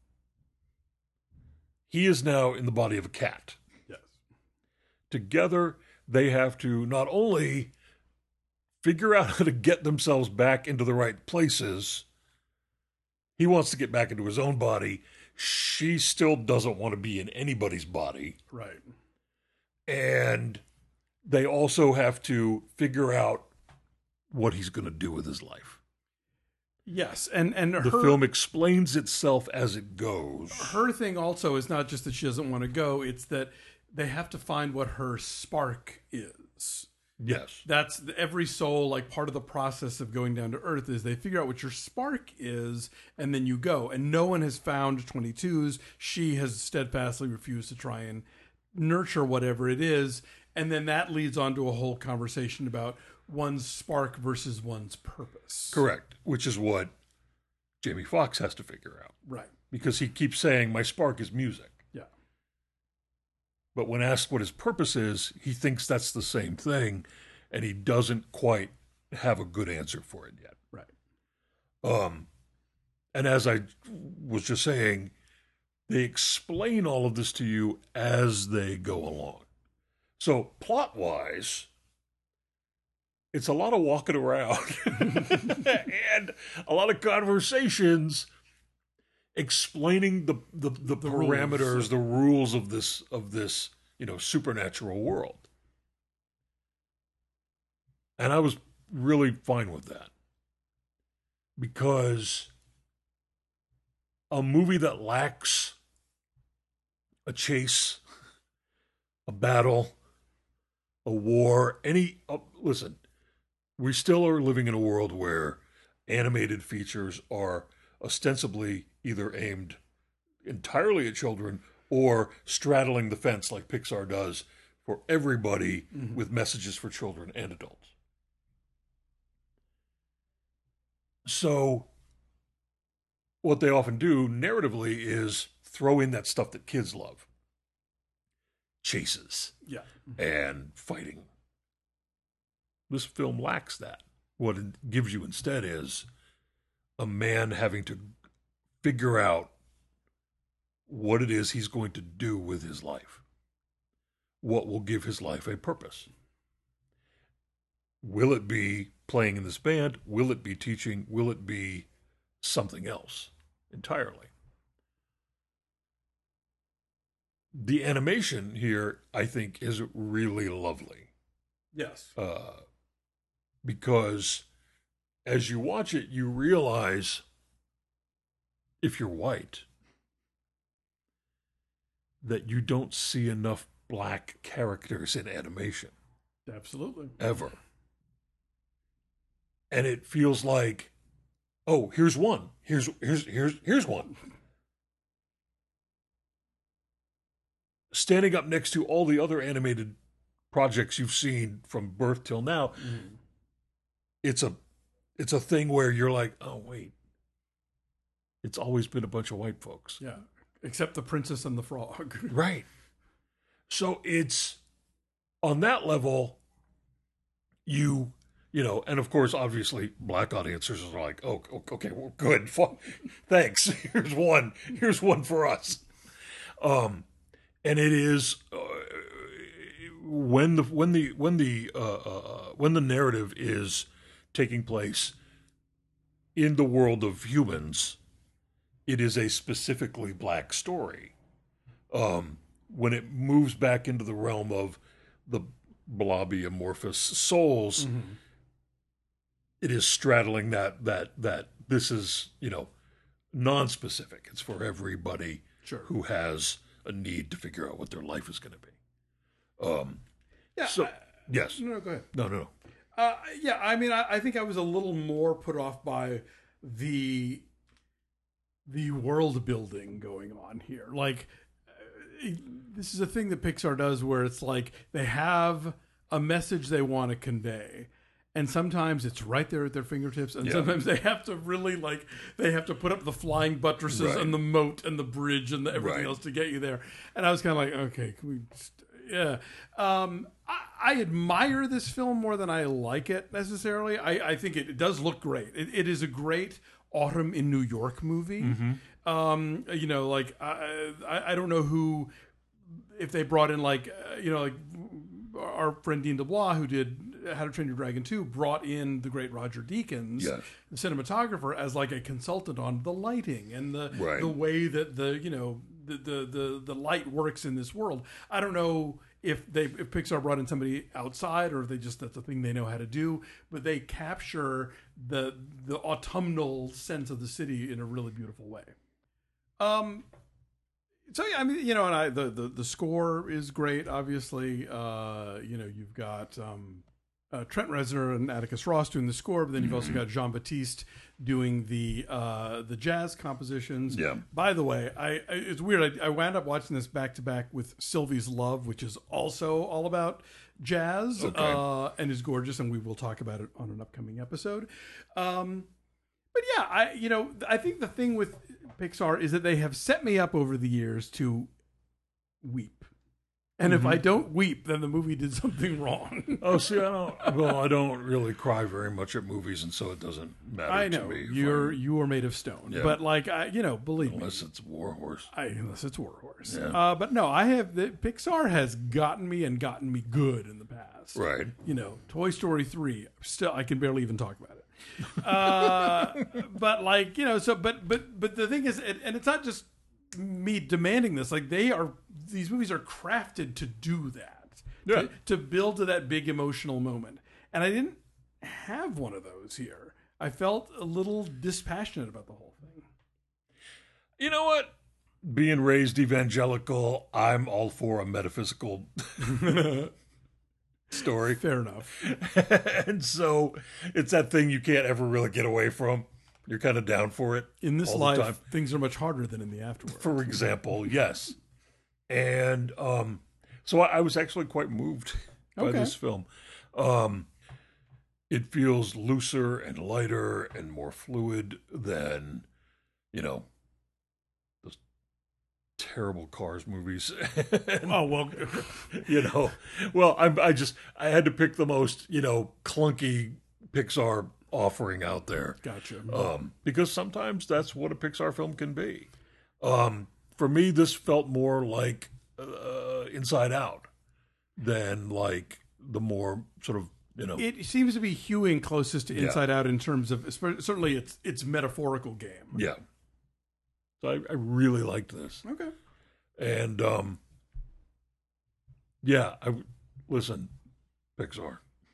He is now in the body of a cat.
Yes.
Together, they have to not only figure out how to get themselves back into the right places. He wants to get back into his own body. She still doesn't want to be in anybody's body.
Right.
And they also have to figure out what he's going to do with his life.
Yes, and, and
the
her,
film explains itself as it goes.
Her thing also is not just that she doesn't want to go, it's that they have to find what her spark is.
Yes.
That's every soul, like part of the process of going down to Earth is they figure out what your spark is, and then you go. And no one has found twenty-twos. She has steadfastly refused to try and nurture whatever it is. And then that leads on to a whole conversation about one's spark versus one's purpose.
Correct. Which is what Jamie Foxx has to figure out.
Right.
Because he keeps saying, my spark is music.
Yeah.
But when asked what his purpose is, he thinks that's the same thing, and he doesn't quite have a good answer for it yet.
Right.
Um, and as I was just saying, they explain all of this to you as they go along. So plot-wise, it's a lot of walking around and a lot of conversations explaining the the, the, the parameters, rules. the rules of this of this you know supernatural world, and I was really fine with that because a movie that lacks a chase, a battle, a war, any. Uh, listen, we still are living in a world where animated features are ostensibly either aimed entirely at children or straddling the fence like Pixar does for everybody mm-hmm. with messages for children and adults. So what they often do narratively is throw in that stuff that kids love. Chases.
Yeah.
And fighting. This film lacks that. What it gives you instead is a man having to figure out what it is he's going to do with his life. What will give his life a purpose? Will it be playing in this band? Will it be teaching? Will it be something else entirely? The animation here, I think, is really lovely.
Yes.
Uh, because as you watch it, you realize, if you're white, that you don't see enough black characters in animation.
Absolutely.
Ever. And it feels like, oh, here's one. Here's here's here's here's one. Standing up next to all the other animated projects you've seen from birth till now, mm. it's a it's a thing where you're like, oh wait, it's always been a bunch of white folks.
Yeah, except the Princess and the Frog.
Right. So it's on that level, you you know, and of course, obviously, black audiences are like, oh, okay, well, good, thanks. Here's one. Here's one for us. Um. And it is uh, when the when the when the uh, uh, when the narrative is taking place in the world of humans, it is a specifically black story. Um, when it moves back into the realm of the blobby amorphous souls, mm-hmm. it is straddling that that that this is, you know, non-specific. It's for everybody
sure.
who has a need to figure out what their life is going to be. Um,
yeah.
So,
I,
yes.
No, no, go ahead.
No, no, no.
Uh, yeah, I mean, I, I think I was a little more put off by the the world building going on here. Like, uh, this is a thing that Pixar does where it's like they have a message they want to convey. And sometimes it's right there at their fingertips, and yeah. sometimes they have to really like they have to put up the flying buttresses
right.
and the moat and the bridge and the everything
right. else
to get you there. And I was kind of like, okay, can we? Just, yeah, um, I, I admire this film more than I like it necessarily. I, I think it, it does look great. It, it is a great Autumn in New York movie.
Mm-hmm.
Um, you know, like I, I, I don't know who if they brought in like uh, you know like our friend Dean DeBlois who did How to Train Your Dragon two brought in the great Roger Deakins,
yes.
the cinematographer, as like a consultant on the lighting and the
right.
the way that the you know the, the the the light works in this world. I don't know if they if Pixar brought in somebody outside or if they just that's a thing they know how to do, but they capture the the autumnal sense of the city in a really beautiful way. Um. So yeah, I mean, you know, and I the, the, the score is great. Obviously, uh, you know, you've got um, uh, Trent Reznor and Atticus Ross doing the score, but then you've also got Jean Baptiste doing the uh, the jazz compositions.
Yeah.
By the way, I, I it's weird. I, I wound up watching this back to back with Sylvie's Love, which is also all about jazz
okay.
uh, and is gorgeous, and we will talk about it on an upcoming episode. Um, but yeah, I you know, I think the thing with Pixar is that they have set me up over the years to weep. And mm-hmm. if I don't weep, then the movie did something wrong.
Oh, see, I don't. Well, I don't really cry very much at movies, and so it doesn't matter.
I know
to me
you're you are made of stone, yeah. but like I, you know, believe
unless
me,
it's War Horse.
I, unless it's War Horse.
Yeah.
Uh, but no, I have. The, Pixar has gotten me and gotten me good in the past.
Right.
You know, Toy Story three. Still, I can barely even talk about it. uh, but like you know, so but but but the thing is, and it's not just me demanding this. Like they are, these movies are crafted to do that,
yeah.
to, to build to that big emotional moment. And I didn't have one of those here. I felt a little dispassionate about the whole thing.
You know what? Being raised evangelical, I'm all for a metaphysical story.
Fair enough.
And so it's that thing you can't ever really get away from. You're kind of down for it.
In this
all the time.
life, things are much harder than in the afterworld.
For example, yes. And um, so I, I was actually quite moved by
Okay.
this film. Um, it feels looser and lighter and more fluid than, you know, those terrible Cars movies. And,
Oh, well,
you know, well, I, I just, I had to pick the most, you know, clunky Pixar offering out there.
gotcha.
Um, because sometimes that's what a Pixar film can be. Um, for me, this felt more like uh, Inside Out than like the more sort of, you know.
It seems to be hewing closest to
Yeah.
Inside Out in terms of, certainly it's it's metaphorical game.
Yeah. So I, I really liked this.
Okay.
And um, yeah, I listen, Pixar.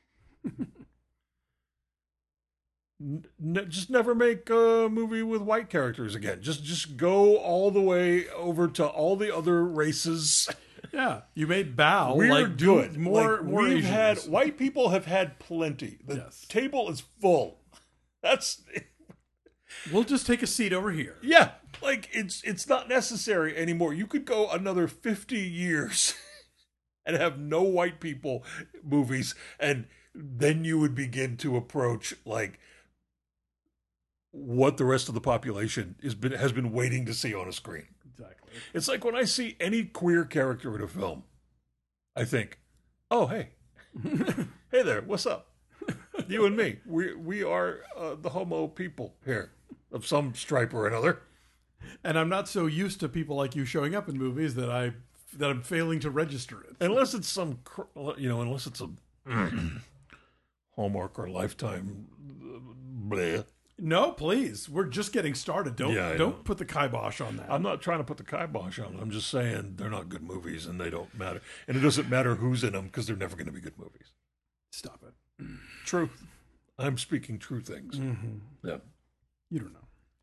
N- just never make a movie with white characters again. Just just go all the way over to all the other races.
Yeah, you made Bao
We're
like do
good.
more
Like,
more
we've
Asians.
had white people have had plenty. The
Yes.
table is full. That's
We'll just take a seat over here.
yeah. Like it's it's not necessary anymore. You could go another fifty years and have no white people movies, and then you would begin to approach like what the rest of the population is been has been waiting to see on a screen.
Exactly.
It's like when I see any queer character in a film, I think, "Oh, hey, hey there, what's up? You and me, we we are uh, the homo people here of some stripe or another."
And I'm not so used to people like you showing up in movies that I that I'm failing to register it.
Unless it's some, cr- you know, unless it's a Hallmark or Lifetime, bleh.
No, please. We're just getting started. Don't
Yeah, I
don't
know.
put the kibosh on that.
I'm not trying to put the kibosh on them. I'm just saying they're not good movies and they don't matter. And it doesn't matter who's in them because they're never going to be good movies.
Stop it.
Truth. I'm speaking true things.
Mm-hmm.
Yeah.
You don't know.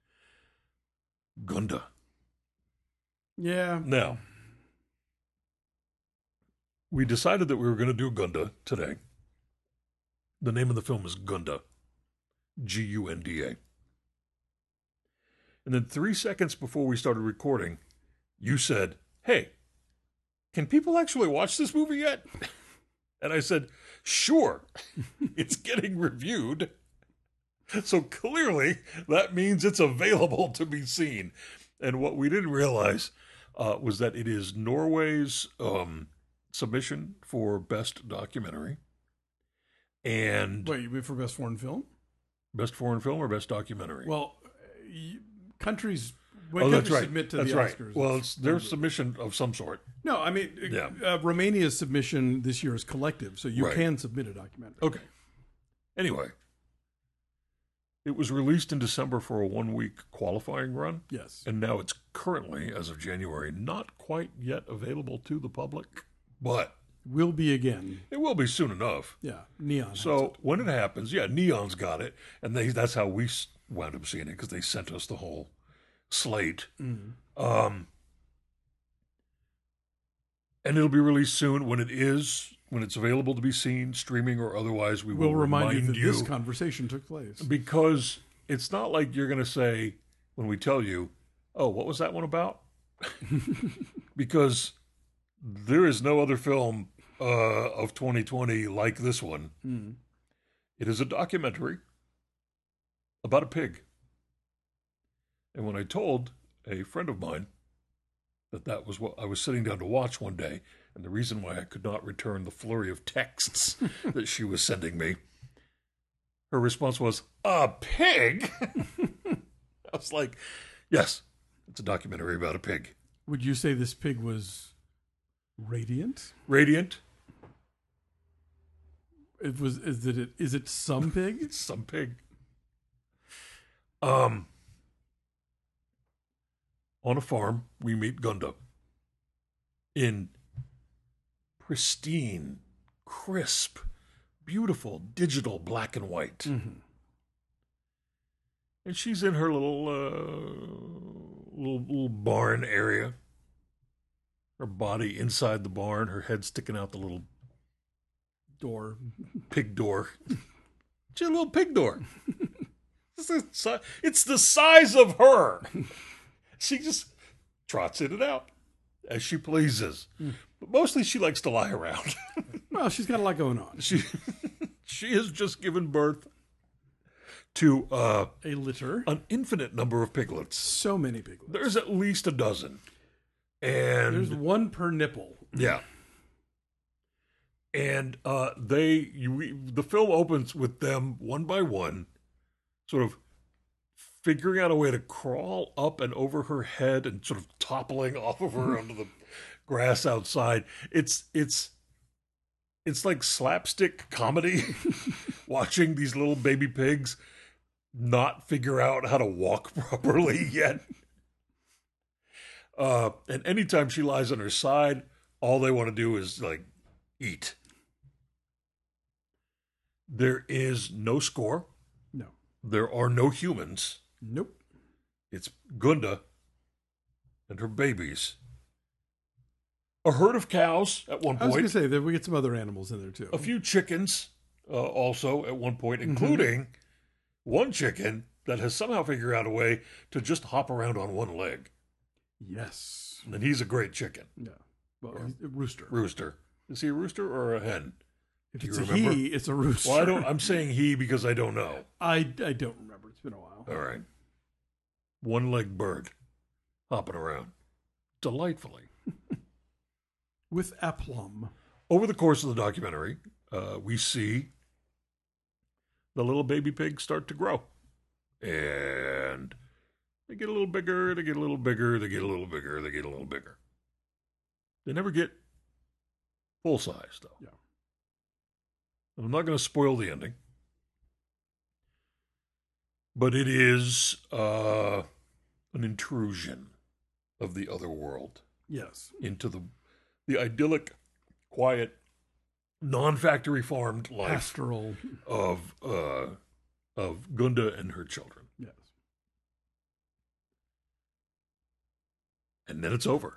Gunda.
Yeah.
Now, we decided that we were going to do Gunda today. The name of the film is Gunda. G U N D A. And then three seconds before we started recording, you said, "Hey, can people actually watch this movie yet?" And I said, "Sure, it's getting reviewed. So clearly that means it's available to be seen." And what we didn't realize uh, was that it is Norway's um, submission for Best Documentary and
Wait, you mean for best foreign film?
Best Foreign Film or Best Documentary?
Well, you, countries when
oh, that's
countries
right.
submit to
that's
the
right.
Oscars.
Well, it's their submission of some sort.
No, I mean
Yeah.
uh, Romania's submission this year is collective, so you
Right.
can submit a documentary.
Okay. Anyway, it was released in December for a one-week qualifying run,
Yes.
and now it's currently, as of January, not quite yet available to the public, but
Will be again.
it will be soon enough.
Yeah. Neon. has
So
it.
when it happens, yeah, Neon's got it, and they that's how we s- wound up seeing it because they sent us the whole slate. Um, and it'll be released soon when it is when it's available to be seen, streaming or otherwise. We will
we'll remind,
remind
you that this conversation took place.
because it's not like you're going to say when we tell you, "Oh, what was that one about?" Because there is no other film uh, of twenty twenty like this one.
Mm.
It is a documentary about a pig. And when I told a friend of mine that that was what I was sitting down to watch one day, and the reason why I could not return the flurry of texts that she was sending me, her response was, "A pig?" I was like, "Yes, it's a documentary about a pig.
Would you say this pig was radiant?
Radiant,
It was. Is it? Is it some pig?
it's some pig." Um, on a farm, we meet Gunda in pristine, crisp, beautiful, digital black and white.
Mhm.
And she's in her little, uh, little, little barn area. Her body inside the barn, her head sticking out the little
Door.
pig door. She's a little pig door. It's the si- it's the size of her. She just trots in and out as she pleases. But mostly she likes to lie around.
Well, she's got a lot going on.
She she has just given birth to uh,
A litter.
an infinite number of piglets.
So many piglets.
There's at least a dozen. And
There's one per nipple.
yeah. And uh, they, you, the film opens with them one by one, sort of figuring out a way to crawl up and over her head and sort of toppling off of her onto the grass outside. It's it's it's like slapstick comedy, watching these little baby pigs not figure out how to walk properly yet. Uh, and anytime she lies on her side, all they want to do is like eat. There is no score.
No.
There are no humans.
Nope.
It's Gunda and her babies. A herd of cows at one
I was going
point.
to say that we get some other animals in there too.
A few chickens uh, also at one point, including one chicken that has somehow figured out a way to just hop around on one leg.
Yes.
And he's a great chicken.
Yeah. Well, he's a rooster.
Rooster. Is he a rooster or a hen?
If
Do
it's
you
a
remember?
he, it's a rooster.
Well, I don't. I'm saying he because I don't know.
I, I don't remember. It's been a while.
All right. One leg bird hopping around delightfully.
With aplomb.
Over the course of the documentary, uh, we see the little baby pigs start to grow. And they get a little bigger, they get a little bigger, they get a little bigger, they get a little bigger. They never get full size, though.
Yeah.
I'm not going to spoil the ending. But it is uh, an intrusion of the other world
Yes.
into the the idyllic, quiet, non-factory farmed life
Pastoral.
of uh, of Gunda and her children.
Yes.
And then it's over.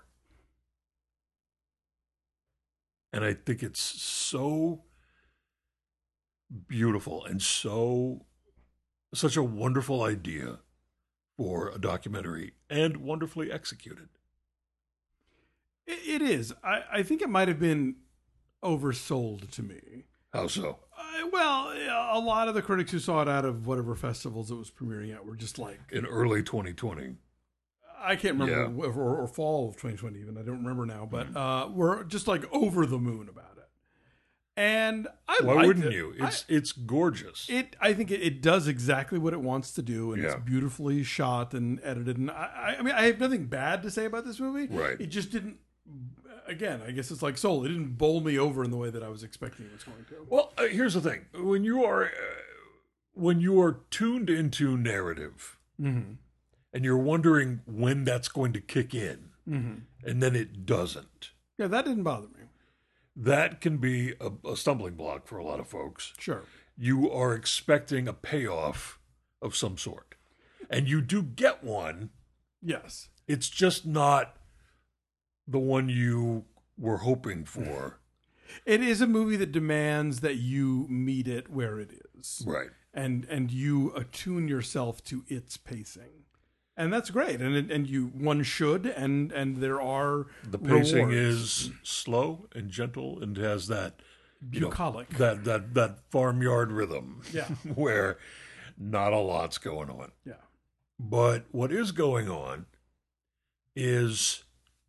And I think it's so beautiful and so such a wonderful idea for a documentary and wonderfully executed.
It, it is. I, I think it might have been oversold to me.
How so?
Uh, well, a lot of the critics who saw it out of whatever festivals it was premiering at were just like,
In early twenty twenty.
I can't remember,
Yeah.
or, or fall of twenty twenty even. I don't remember now, but uh, we're just like over the moon about it. And I
Why
liked
wouldn't
it.
you? It's it's gorgeous.
I, it. I think it, it does exactly what it wants to do, and
Yeah.
it's beautifully shot and edited. And I, I, I mean, I have nothing bad to say about this movie.
Right.
It just didn't. Again, I guess it's like Soul. It didn't bowl me over in the way that I was expecting it was going to.
Well, uh, here's the thing: when you are uh, when you are tuned into narrative,
Mm-hmm.
and you're wondering when that's going to kick in,
Mm-hmm.
and then it doesn't,
Yeah, that didn't bother me.
that can be a, a stumbling block for a lot of folks.
Sure.
You are expecting a payoff of some sort, and you do get one.
Yes.
It's just not the one you were hoping for.
It is a movie that demands that you meet it where it is.
Right.
And and you attune yourself to its pacing. And that's great. And it- and you one should and and there are
The pacing
rewards.
is slow and gentle and has that you know,
Bucolic.
that that that farmyard rhythm.
Yeah.
Where not a lot's going on.
Yeah.
But what is going on is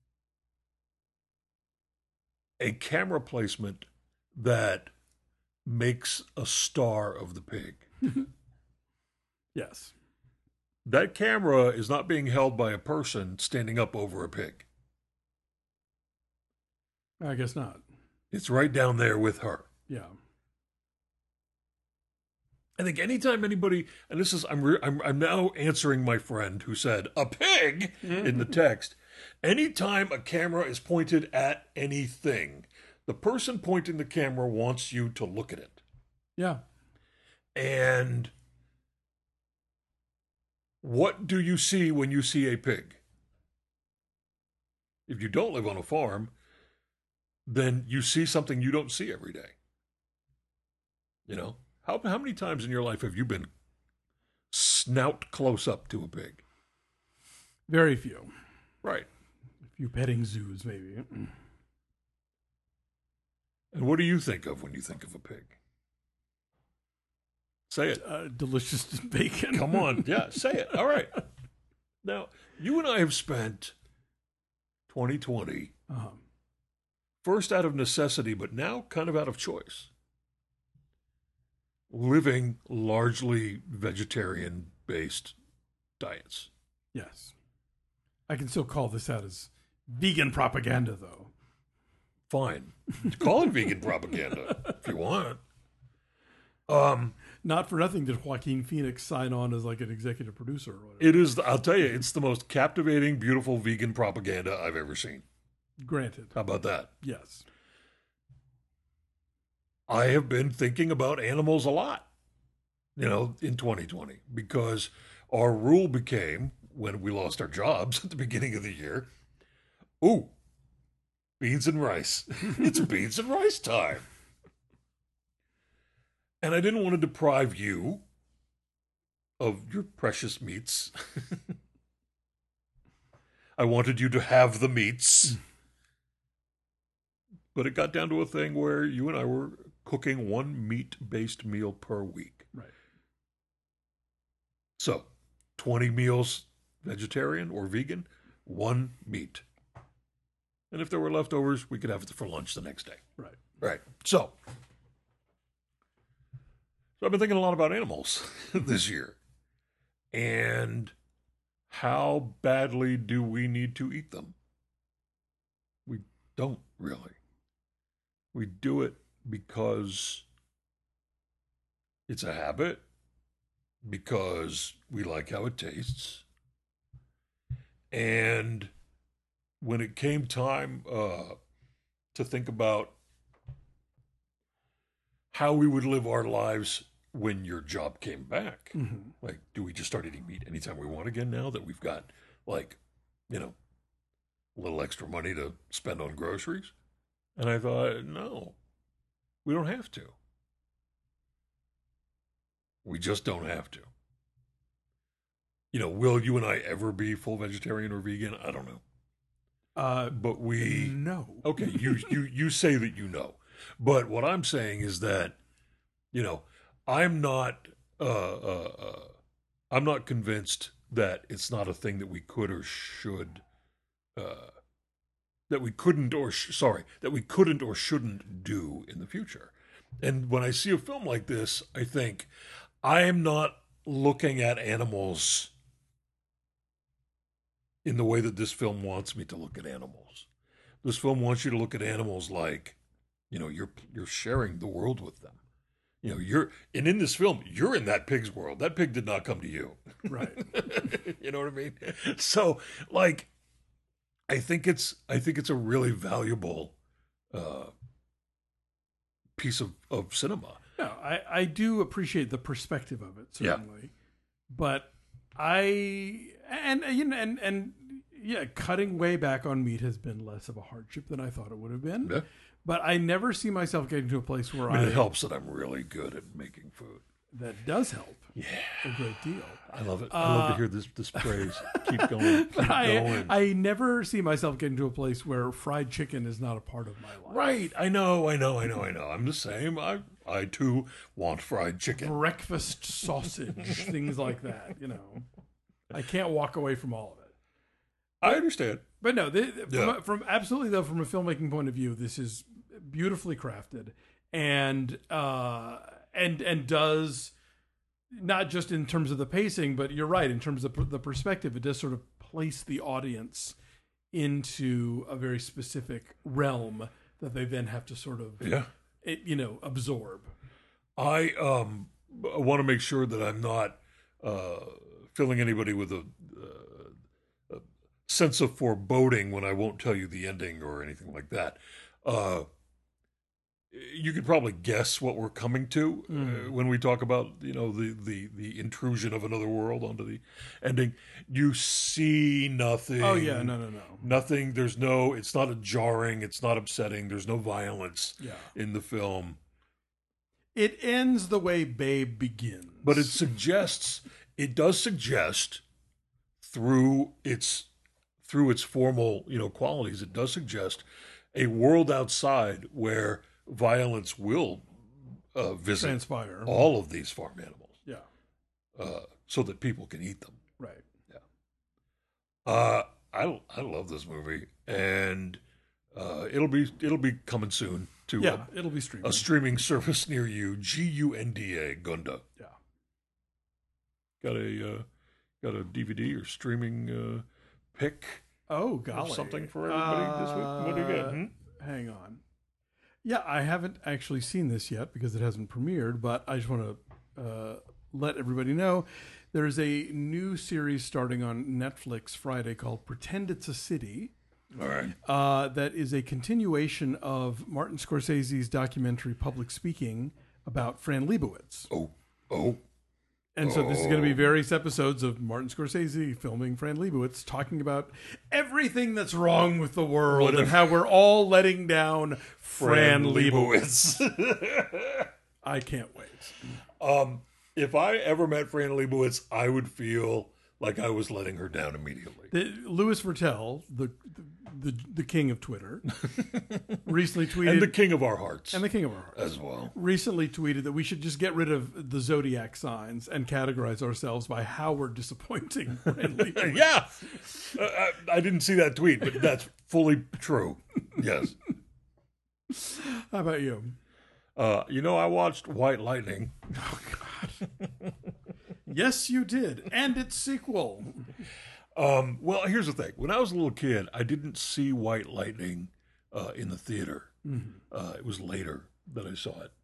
a camera placement that makes a star of the pig.
Yes.
That camera is not being held by a person standing up over a pig.
I guess not.
It's right down there with her.
Yeah.
I think anytime anybody, and this is, I'm, re, I'm, I'm now answering my friend who said a pig in the text. Anytime a camera is pointed at anything, the person pointing the camera wants you to look at it.
Yeah.
And What do you see when you see a pig? If you don't live on a farm, then you see something you don't see every day. You know, how how many times in your life have you been snout close up to a pig?
Very few.
Right.
A few petting zoos, maybe.
And what do you think of when you think of a pig? Say it.
Uh, delicious bacon.
Come on. Yeah, say it. All right. Now, you and I have spent twenty twenty,
Uh-huh.
first out of necessity, but now kind of out of choice, living largely vegetarian-based diets.
Yes. I can still call this out as vegan propaganda, though.
Fine. Call it vegan propaganda if you want. Um,
Not for nothing did Joaquin Phoenix sign on as like an executive producer or whatever.
it is, the, I'll tell you, it's the most captivating, beautiful vegan propaganda I've ever seen.
Granted.
How about that?
Yes.
I have been thinking about animals a lot, you know, in twenty twenty, because our rule became, when we lost our jobs at the beginning of the year, ooh, beans and rice. It's beans and rice time. And I didn't want to deprive you of your precious meats. I wanted you to have the meats. But it got down to a thing where you and I were cooking one meat-based meal per week.
Right.
So, twenty meals vegetarian or vegan, one meat. And if there were leftovers, we could have it for lunch the next day.
Right.
Right. So, so I've been thinking a lot about animals this year. And how badly do we need to eat them? We don't really. We do it because it's a habit, because we like how it tastes. And when it came time uh, to think about how we would live our lives when your job came back,
Mm-hmm.
like, do we just start eating meat anytime we want again now that we've got, like, you know, a little extra money to spend on groceries? And I thought, no, we don't have to. We just don't have to. You know, will you and I ever be full vegetarian or vegan? I don't know.
Uh,
But we,
no.
okay, you, you, you say that you know. But what I'm saying is that, you know, I'm not, uh, uh, uh, I'm not convinced that it's not a thing that we could or should, uh, that we couldn't or, sh- sorry, that we couldn't or shouldn't do in the future. And when I see a film like this, I think, I am not looking at animals in the way that this film wants me to look at animals. This film wants you to look at animals like, you know, you're you're sharing the world with them. You know, you're and in this film, you're in that pig's world. That pig did not come to you.
Right.
You know what I mean? So, like, I think it's I think it's a really valuable uh, piece of, of cinema.
No, I, I do appreciate the perspective of it,
Yeah.
certainly. But I and you know and and yeah, cutting way back on meat has been less of a hardship than I thought it would have been.
Yeah.
But I never see myself getting to a place where
I mean,
I
it helps that I'm really good at making food.
that does help
Yeah,
a great deal.
I love it. I love to
Uh,
hear this this praise. Keep going. Keep
But I,
going.
I never see myself getting to a place where fried chicken is not a part of my life.
Right. I know, I know, I know, I know. I'm the same. I I too want fried chicken.
Breakfast sausage, things like that, you know. I can't walk away from all of it.
I understand.
But no, th- from,
Yeah.
from absolutely though, from a filmmaking point of view, this is beautifully crafted and uh, and and does not just in terms of the pacing, but you're right in terms of the perspective. It does sort of place the audience into a very specific realm that they then have to sort of
Yeah.
it, you know absorb.
I um want to make sure that I'm not uh, filling anybody with a, uh, a sense of foreboding when I won't tell you the ending or anything like that. Uh, you could probably guess what we're coming to
Mm.
uh, when we talk about, you know, the, the, the intrusion of another world onto the ending. You see nothing.
Oh yeah, no, no, no.
Nothing. There's no, it's not a jarring. It's not upsetting. There's no violence
Yeah.
in the film.
It ends the way Babe begins.
But it suggests, it does suggest through its, through its formal, you know, qualities, it does suggest a world outside where violence will uh, visit
transpire.
all of these farm animals,
Yeah.
uh, so that people can eat them.
Right.
Yeah. Uh, I I love this movie, and uh, it'll be it'll be coming soon to
Yeah, it'll be streaming.
a, a streaming service near you. G U N D A, Gunda.
Yeah.
Got a uh, got a D V D or streaming uh, pick
Oh
or
golly.
something for everybody this week. What do you get?
Uh,
Hmm?
Hang on. Yeah, I haven't actually seen this yet because it hasn't premiered, but I just want to uh, let everybody know there's a new series starting on Netflix Friday called Pretend It's a City.
All right.
Uh, that is a continuation of Martin Scorsese's documentary Public Speaking about Fran Lebowitz.
Oh, oh.
And so this is going to be various episodes of Martin Scorsese filming Fran Lebowitz talking about everything that's wrong with the world
What
and
if-
how we're all letting down Fran, Lebowitz.
Lebowitz.
I can't wait.
um, if I ever met Fran Lebowitz, I would feel like I was letting her down immediately.
The, Louis Vertel, the, the the king of Twitter, recently tweeted,
And the king of our hearts
and the king of our hearts,
as well.
recently tweeted that we should just get rid of the zodiac signs and categorize ourselves by how we're disappointing Fran Lebowitz.
Yeah. Uh, I, I didn't see that tweet, but that's fully true. Yes.
How about you?
Uh, you know, I watched White Lightning.
Oh, God. Yes, you did. And its sequel.
Um, well, here's the thing. When I was a little kid, I didn't see White Lightning uh, in the theater.
Mm-hmm.
Uh, it was later that I saw it.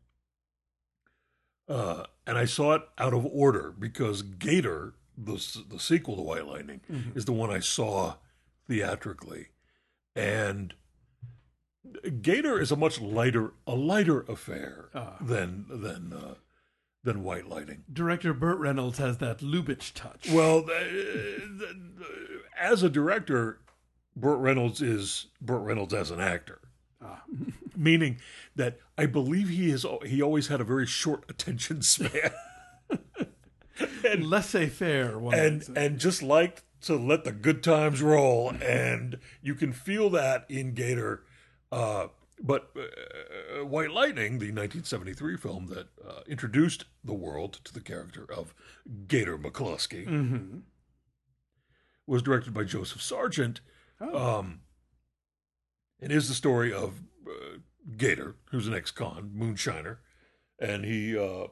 Uh, and I saw it out of order because Gator, the, the sequel to White Lightning,
Mm-hmm.
is the one I saw theatrically. And Gator is a much lighter, a lighter affair
Ah.
than than uh, than White Lightning.
Director Burt Reynolds has that Lubitsch touch.
Well, uh, uh, as a director, Burt Reynolds is Burt Reynolds as an actor,
Ah.
meaning that I believe he is he always had a very short attention span, and
Laissez-faire. One might
and
say.
and just liked to let the good times roll, and you can feel that in Gator. Uh, but uh, White Lightning, the nineteen seventy-three film that uh, introduced the world to the character of Gator McCluskey,
Mm-hmm.
was directed by Joseph Sargent.
Oh.
Um, it is the story of uh, Gator, who's an ex-con, moonshiner, and he uh,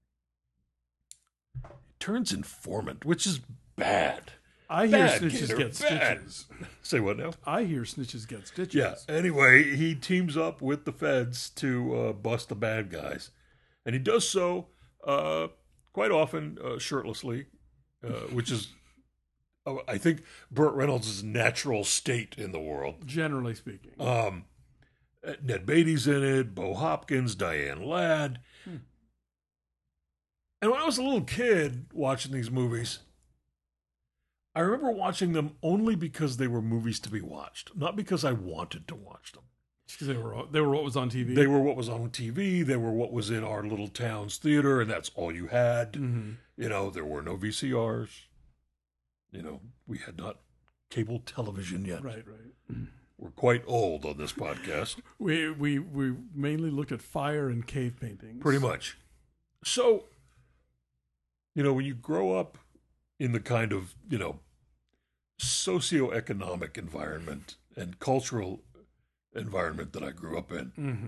turns informant, which is bad.
I hear
bad,
snitches
Gator,
get
bad.
stitches.
Say what now?
I hear snitches get stitches.
Yeah. Anyway, he teams up with the feds to uh, bust the bad guys, and he does so uh, quite often uh, shirtlessly, uh, which is, uh, I think, Burt Reynolds' natural state in the world.
Generally speaking.
Um, Ned Beatty's in it, Bo Hopkins, Diane Ladd.
Hmm.
And when I was a little kid watching these movies, I remember watching them only because they were movies to be watched, not because I wanted to watch them.
Because they were, they were what was on T V.
They were what was on T V, they were what was in our little town's theater, and that's all you had.
Mm-hmm.
You know, there were no V C Rs. You know, we had not cable television yet.
Right, right.
We're quite old on this podcast.
We, we, we mainly looked at fire and cave paintings.
Pretty much. So, you know, when you grow up in the kind of, you know, socioeconomic environment and cultural environment that I grew up in,
Mm-hmm.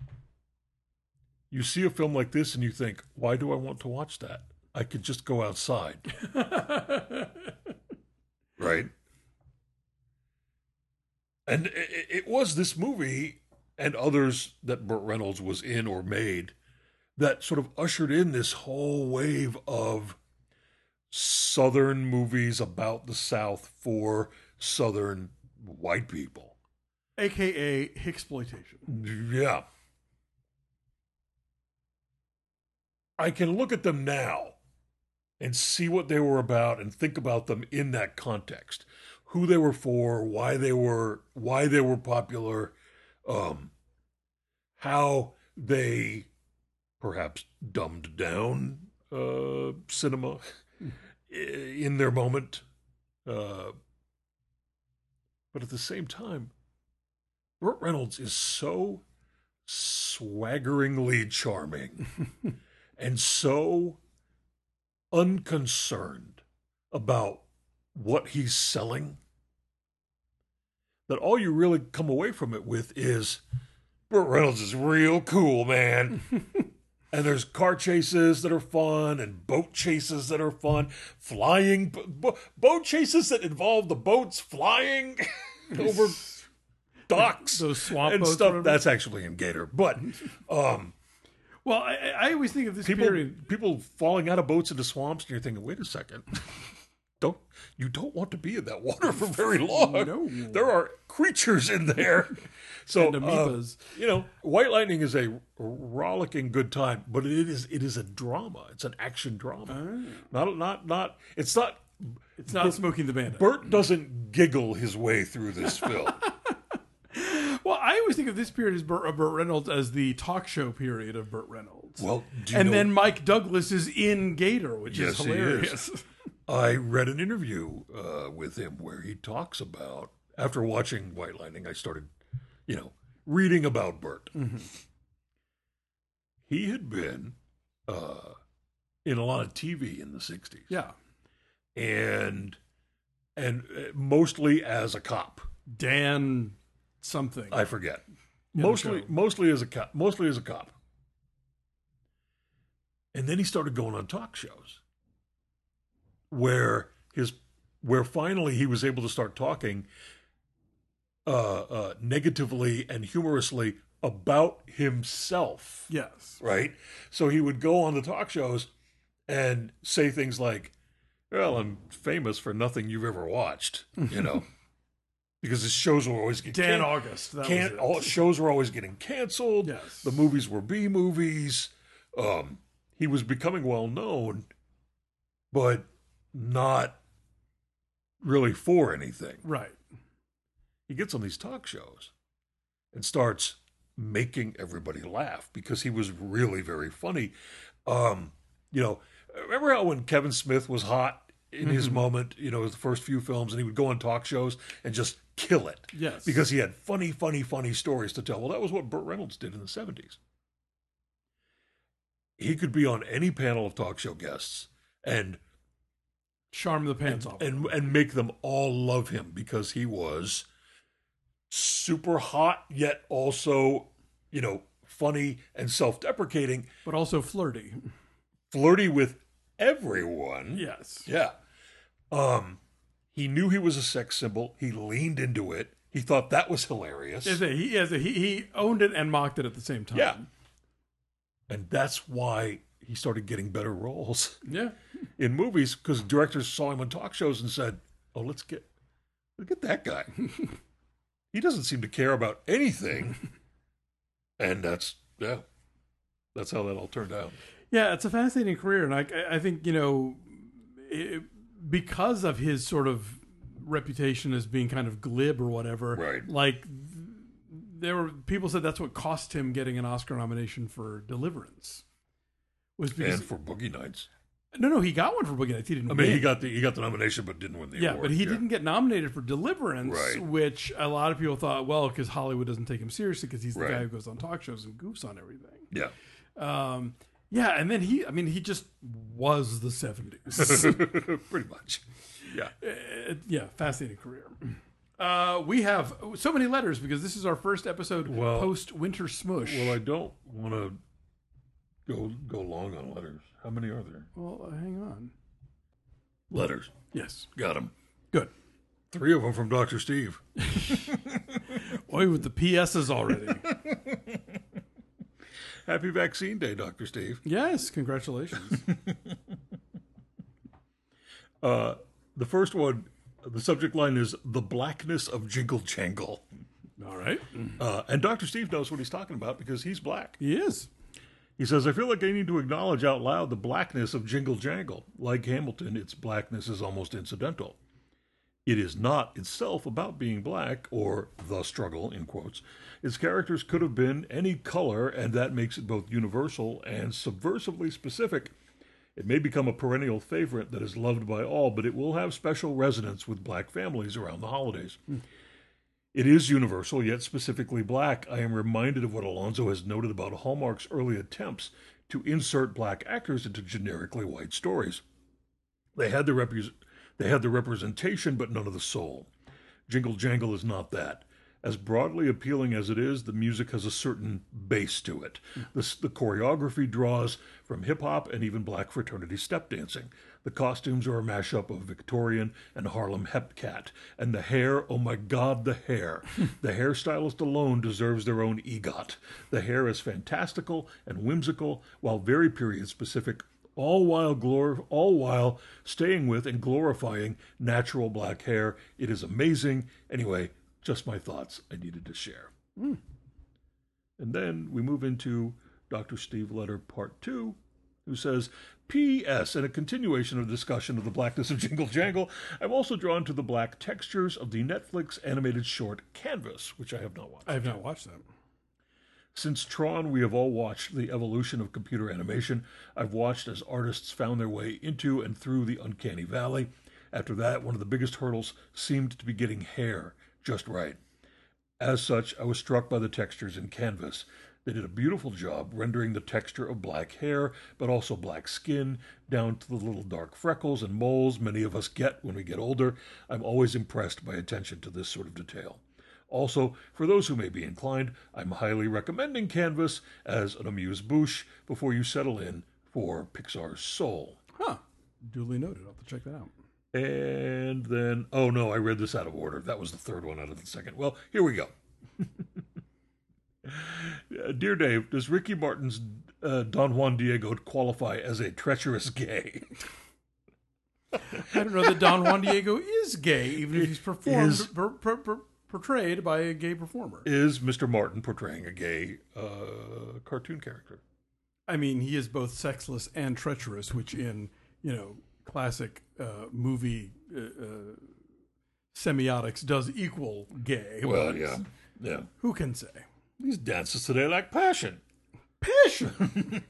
you see a film like this and you think, why do I want to watch that? I could just go outside, right? And it, it was this movie and others that Burt Reynolds was in or made that sort of ushered in this whole wave of Southern movies about the South for Southern white people.
A K A Hicksploitation.
Yeah. I can look at them now and see what they were about and think about them in that context. Who they were for, why they were why they were popular, um, how they perhaps dumbed down uh, cinema in their moment. Uh, but at the same time, Burt Reynolds is so swaggeringly charming and so unconcerned about what he's selling that all you really come away from it with is Burt Reynolds is real cool, man. And there's car chases that are fun and boat chases that are fun. Flying, bo- boat chases that involve the boats flying over docks.
Those swamp
and
boats.
stuff. That's actually in Gator. But um,
well, I, I always think of this
people,
period.
people falling out of boats into swamps, and you're thinking, wait a second. Don't you don't want to be in that water for very long.
No.
There are creatures in there. So
And amoebas.
uh, you know, White Lightning is a rollicking good time, but it is it is a drama. It's an action drama.
Ah.
Not not not. It's not.
It's not Smoking the Bandit.
Burt doesn't giggle his way through this film.
Well, I always think of this period as Burt, of Burt Reynolds as the talk show period of Burt Reynolds.
Well, do you
and
know,
then Mike Douglas is in Gator, which
Yes,
is
he is.
hilarious.
I read an interview uh, with him where he talks about, after watching White Lightning, I started, you know, reading about Burt.
Mm-hmm.
He had been uh, in a lot of T V in the sixties.
Yeah.
And, and uh, mostly as a cop.
Dan something.
I forget.
Yeah,
Mostly,
show.
mostly as a cop. Mostly as a cop. And then he started going on talk shows, where his, where finally he was able to start talking uh, uh, negatively and humorously about himself.
Yes.
Right. So he would go on the talk shows and say things like, "Well, I'm famous for nothing you've ever watched," you know. Because his shows were always getting
Dan
can-
August. That
can-
was it.
all shows were always getting canceled.
Yes.
The movies were B movies. Um, he was becoming well known, but not really for anything.
Right.
He gets on these talk shows and starts making everybody laugh because he was really very funny. Um, you know, remember how when Kevin Smith was hot in his
Mm-hmm.
moment, you know, the first few films, and he would go on talk shows and just kill it.
Yes.
Because he had funny, funny, funny stories to tell. Well, that was what Burt Reynolds did in the seventies. He could be on any panel of talk show guests and
Charm the pants
and,
off.
and and make them all love him because he was super hot, yet also, you know, funny and self-deprecating,
but also flirty.
flirty with everyone.
Yes.
Yeah. Um, he knew he was a sex symbol. He leaned into it. He thought that was hilarious.
Is it, he, is it, he he owned it and mocked it at the same time.
Yeah. And that's why he started getting better roles
Yeah.
in movies, because directors saw him on talk shows and said, "Oh, let's get look at that guy. He doesn't seem to care about anything." And that's yeah, that's how that all turned out.
Yeah, it's a fascinating career, and I, I think you know, it, because of his sort of reputation as being kind of glib or whatever,
Right.
Like there were people said that's what cost him getting an Oscar nomination for Deliverance. Was because
And for Boogie Nights,
no, no, he got one for Boogie Nights. He didn't.
I mean,
win.
he got the he got the nomination, but didn't win the
Yeah,
award.
but he didn't get nominated for Deliverance,
Right.
which a lot of people thought, well, because Hollywood doesn't take him seriously because he's the
Right.
guy who goes on talk shows and goofs on everything.
Yeah,
Um, yeah, and then he, I mean, he just was the seventies.
pretty much. Yeah.
Uh, yeah, fascinating career. Uh, we have so many letters because this is our first episode
Well-
post Winter Smush.
Well, I don't want to go go long on letters. How many are there?
Well, uh, hang on.
Letters.
Yes,
Got them.
good.
Three of them from Doctor Steve.
Boy, with the P S's already.
Happy Vaccine Day, Doctor Steve.
Yes, congratulations.
Uh, the first one, the subject line is "The Blackness of Jingle Jangle."
All right,
Uh, and Doctor Steve knows what he's talking about because he's black.
he is.
He says, I feel like I need to acknowledge out loud the blackness of Jingle Jangle. Like Hamilton, its blackness is almost incidental. It is not itself about being black, or the struggle, in quotes. Its characters could have been any color, and that makes it both universal and subversively specific. It may become a perennial favorite that is loved by all, but it will have special resonance with black families around the holidays. Mm. It is universal, yet specifically black. I am reminded of what Alonso has noted about Hallmark's early attempts to insert black actors into generically white stories. They had the repre- they had the representation, but none of the soul. Jingle Jangle is not that. As broadly appealing as it is, the music has a certain base to it. The, the choreography draws from hip-hop and even black fraternity step dancing. The costumes are a mashup of Victorian and Harlem Hepcat. And the hair, oh my God, the hair. The hairstylist alone deserves their own EGOT. The hair is fantastical and whimsical, while very period-specific, all while glor- all while staying with and glorifying natural black hair. It is amazing. Anyway, just my thoughts I needed to share. Mm. And then we move into Doctor Steve Letter Part two, who says, P S In a continuation of discussion of the blackness of Jingle Jangle, I'm also drawn to the black textures of the Netflix animated short Canvas, which I have not watched.
I have not watched that.
Since Tron, we have all watched the evolution of computer animation. I've watched as artists found their way into and through the uncanny valley. After that, one of the biggest hurdles seemed to be getting hair just right. As such, I was struck by the textures in Canvas. They did a beautiful job rendering the texture of black hair, but also black skin, down to the little dark freckles and moles many of us get when we get older. I'm always impressed by attention to this sort of detail. Also, for those who may be inclined, I'm highly recommending Canvas as an amuse-bouche before you settle in for Pixar's Soul.
Huh. Duly noted. I'll have to check that out.
And then, oh no, I read this out of order. That was the third one out of the second. Well, here we go. uh, Dear Dave, does Ricky Martin's uh, Don Juan Diego qualify as a treacherous gay?
I don't know that Don Juan Diego is gay, even if he's performed is, per, per, per, portrayed by a gay performer.
Is Mister Martin portraying a gay uh, cartoon character?
I mean, he is both sexless and treacherous, which in, you know, classic uh, movie uh, uh, semiotics does equal gay.
Well, yeah, yeah.
Who can say?
These dances today like passion.
Passion!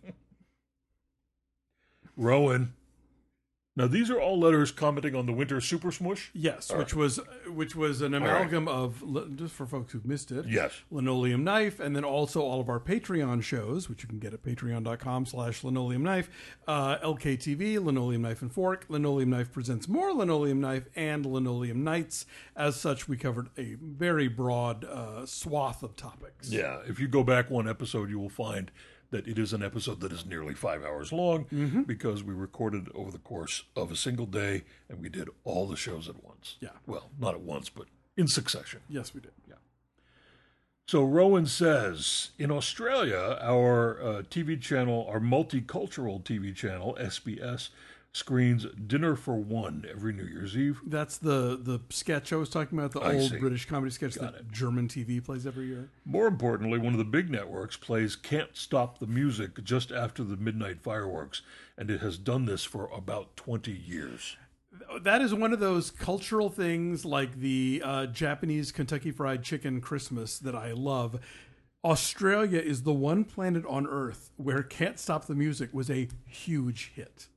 Rowan. Now, these are all letters commenting on the Winter Super Smush?
Yes, all which right. was which was an amalgam right. of, just for folks who've missed it,
yes.
Linoleum Knife, and then also all of our Patreon shows, which you can get at patreon.com slash linoleum knife, uh, L K T V, Linoleum Knife and Fork, Linoleum Knife Presents More Linoleum Knife, and Linoleum Nights. As such, we covered a very broad uh, swath of topics.
Yeah, if you go back one episode, you will find that it is an episode that is nearly five hours long mm-hmm. because we recorded over the course of a single day and we did all the shows at once.
Yeah.
Well, not at once, but in succession.
Yes, we did.
Yeah. So Rowan says, in Australia, our uh, T V channel, our multicultural T V channel, S B S, screens Dinner for One every New Year's Eve.
That's the, the sketch I was talking about, the
I
old
see.
British comedy sketch
Got
that
it.
German T V plays every year.
More importantly, one of the big networks plays Can't Stop the Music just after the midnight fireworks, and it has done this for about twenty years.
That is one of those cultural things like the uh, Japanese Kentucky Fried Chicken Christmas that I love. Australia is the one planet on Earth where Can't Stop the Music was a huge hit.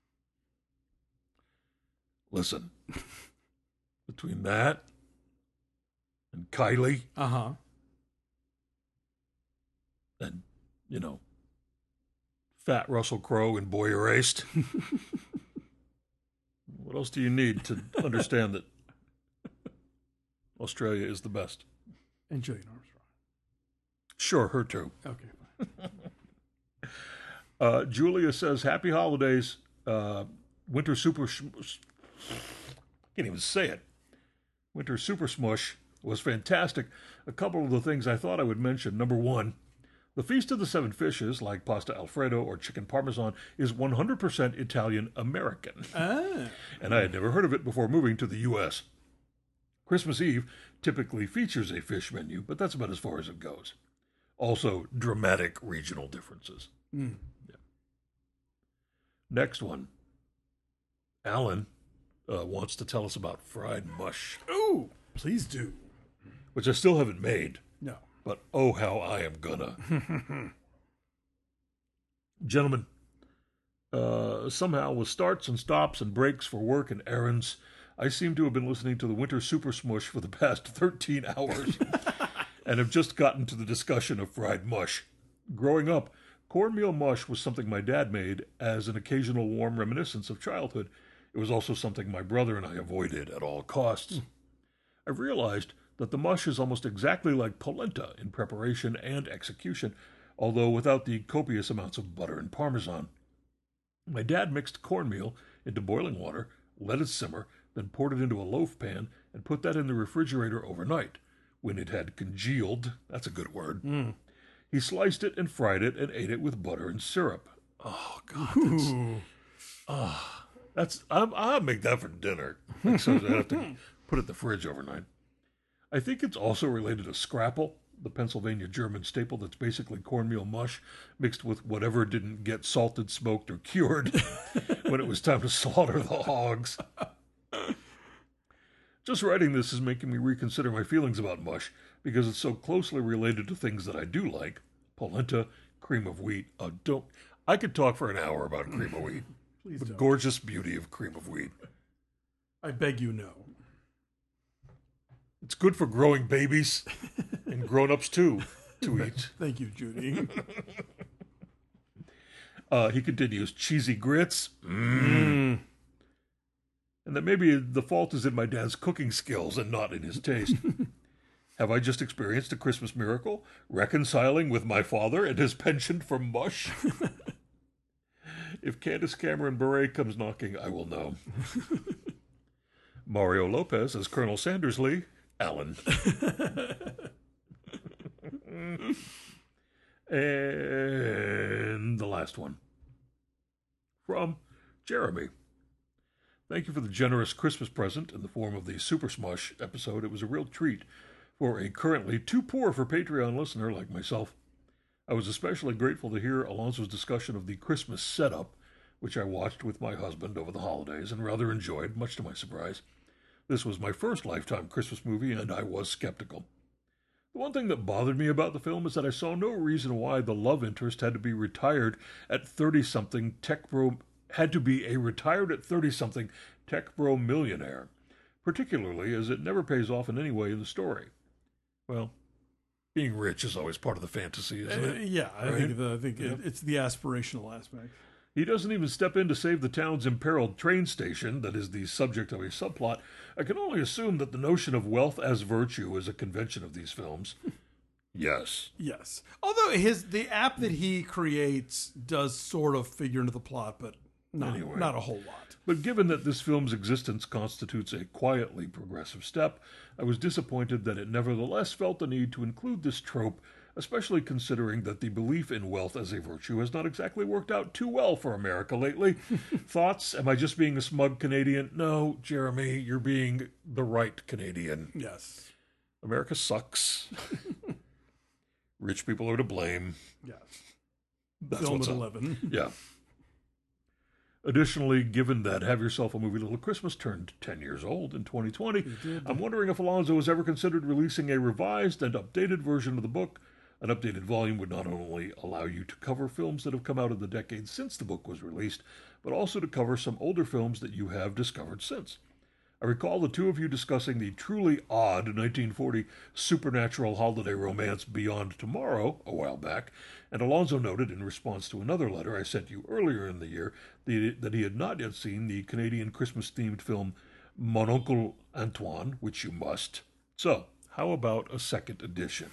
Listen, between that and Kylie,
uh-huh,
and, you know, fat Russell Crowe and Boy Erased, what else do you need to understand that Australia is the best?
And Gillian Armstrong.
Sure, her too.
Okay, fine.
uh, Julia says, happy holidays, uh, Winter Super... Sh- can't even say it. Winter Super Smush was fantastic. A couple of the things I thought I would mention. Number one, the Feast of the Seven Fishes, like pasta Alfredo or chicken parmesan, is one hundred percent Italian-American.
Ah.
And I had never heard of it before moving to the U S Christmas Eve typically features a fish menu, but that's about as far as it goes. Also, dramatic regional differences.
Mm.
Yeah. Next one. Alan uh, wants to tell us about fried mush,
Oh, please do.
which I still haven't made,
No.
but oh, how I am gonna. Gentlemen, uh, somehow with starts and stops and breaks for work and errands, I seem to have been listening to the Winter Super Smush for the past thirteen hours and have just gotten to the discussion of fried mush. Growing up, cornmeal mush was something my dad made as an occasional warm reminiscence of childhood. It was also something my brother and I avoided at all costs. I've realized that the mush is almost exactly like polenta in preparation and execution, although without the copious amounts of butter and parmesan. My dad mixed cornmeal into boiling water, let it simmer, then poured it into a loaf pan and put that in the refrigerator overnight. When it had congealed, that's a good word,
Mm.
he sliced it and fried it and ate it with butter and syrup. Oh, God, that's...
Ooh.
Oh, that's I'm, I'll make that for dinner. So I have to put it in the fridge overnight. I think it's also related to scrapple, the Pennsylvania German staple that's basically cornmeal mush mixed with whatever didn't get salted, smoked, or cured when it was time to slaughter the hogs. Just writing this is making me reconsider my feelings about mush because it's so closely related to things that I do like. Polenta, cream of wheat. Oh, don't. I could talk for an hour about cream of wheat.
Please
The
don't.
gorgeous beauty of cream of wheat.
I beg you, no.
It's good for growing babies and grown-ups too to eat.
Thank you, Judy.
Uh, he continues, cheesy grits. Mm.
Mm.
And that maybe the fault is in my dad's cooking skills and not in his taste. Have I just experienced a Christmas miracle, reconciling with my father and his penchant for mush? If Candace Cameron Bure comes knocking, I will know. Mario Lopez as Colonel Sandersley, Alan. And the last one. From Jeremy. Thank you for the generous Christmas present in the form of the Super Smush episode. It was a real treat for a currently too poor for Patreon listener like myself. I was especially grateful to hear Alonso's discussion of the Christmas setup, which I watched with my husband over the holidays and rather enjoyed, much to my surprise. This was my first Lifetime Christmas movie, and I was skeptical. The one thing that bothered me about the film is that I saw no reason why the love interest had to be retired at thirty-something tech bro had to be a retired at thirty-something tech bro millionaire, particularly as it never pays off in any way in the story. Well, being rich is always part of the fantasy, isn't
Uh,
it?
yeah, I
Right?
think, the, I think
Yeah.
it, it's the aspirational aspect.
He doesn't even step in to save the town's imperiled train station that is the subject of a subplot. I can only assume that the notion of wealth as virtue is a convention of these films. Yes.
Yes. Although his the app that he creates does sort of figure into the plot, but not,
Anyway.
not a whole lot.
But given that this film's existence constitutes a quietly progressive step, I was disappointed that it nevertheless felt the need to include this trope, especially considering that the belief in wealth as a virtue has not exactly worked out too well for America lately. Thoughts? Am I just being a smug Canadian? No, Jeremy, you're being the right Canadian.
Yes.
America sucks. Rich people are to blame.
Yes.
That's
Film
what's
at
up.
eleven.
Yeah. Additionally, given that Have Yourself a Movie Little Christmas turned ten years old in twenty twenty,
did.
I'm wondering if Alonzo has ever considered releasing a revised and updated version of the book. An updated volume would not only allow you to cover films that have come out in the decades since the book was released, but also to cover some older films that you have discovered since. I recall the two of you discussing the truly odd nineteen forty supernatural holiday romance Beyond Tomorrow a while back, and Alonzo noted in response to another letter I sent you earlier in the year the, that he had not yet seen the Canadian Christmas-themed film Mon Oncle Antoine, which you must. So, how about a second edition?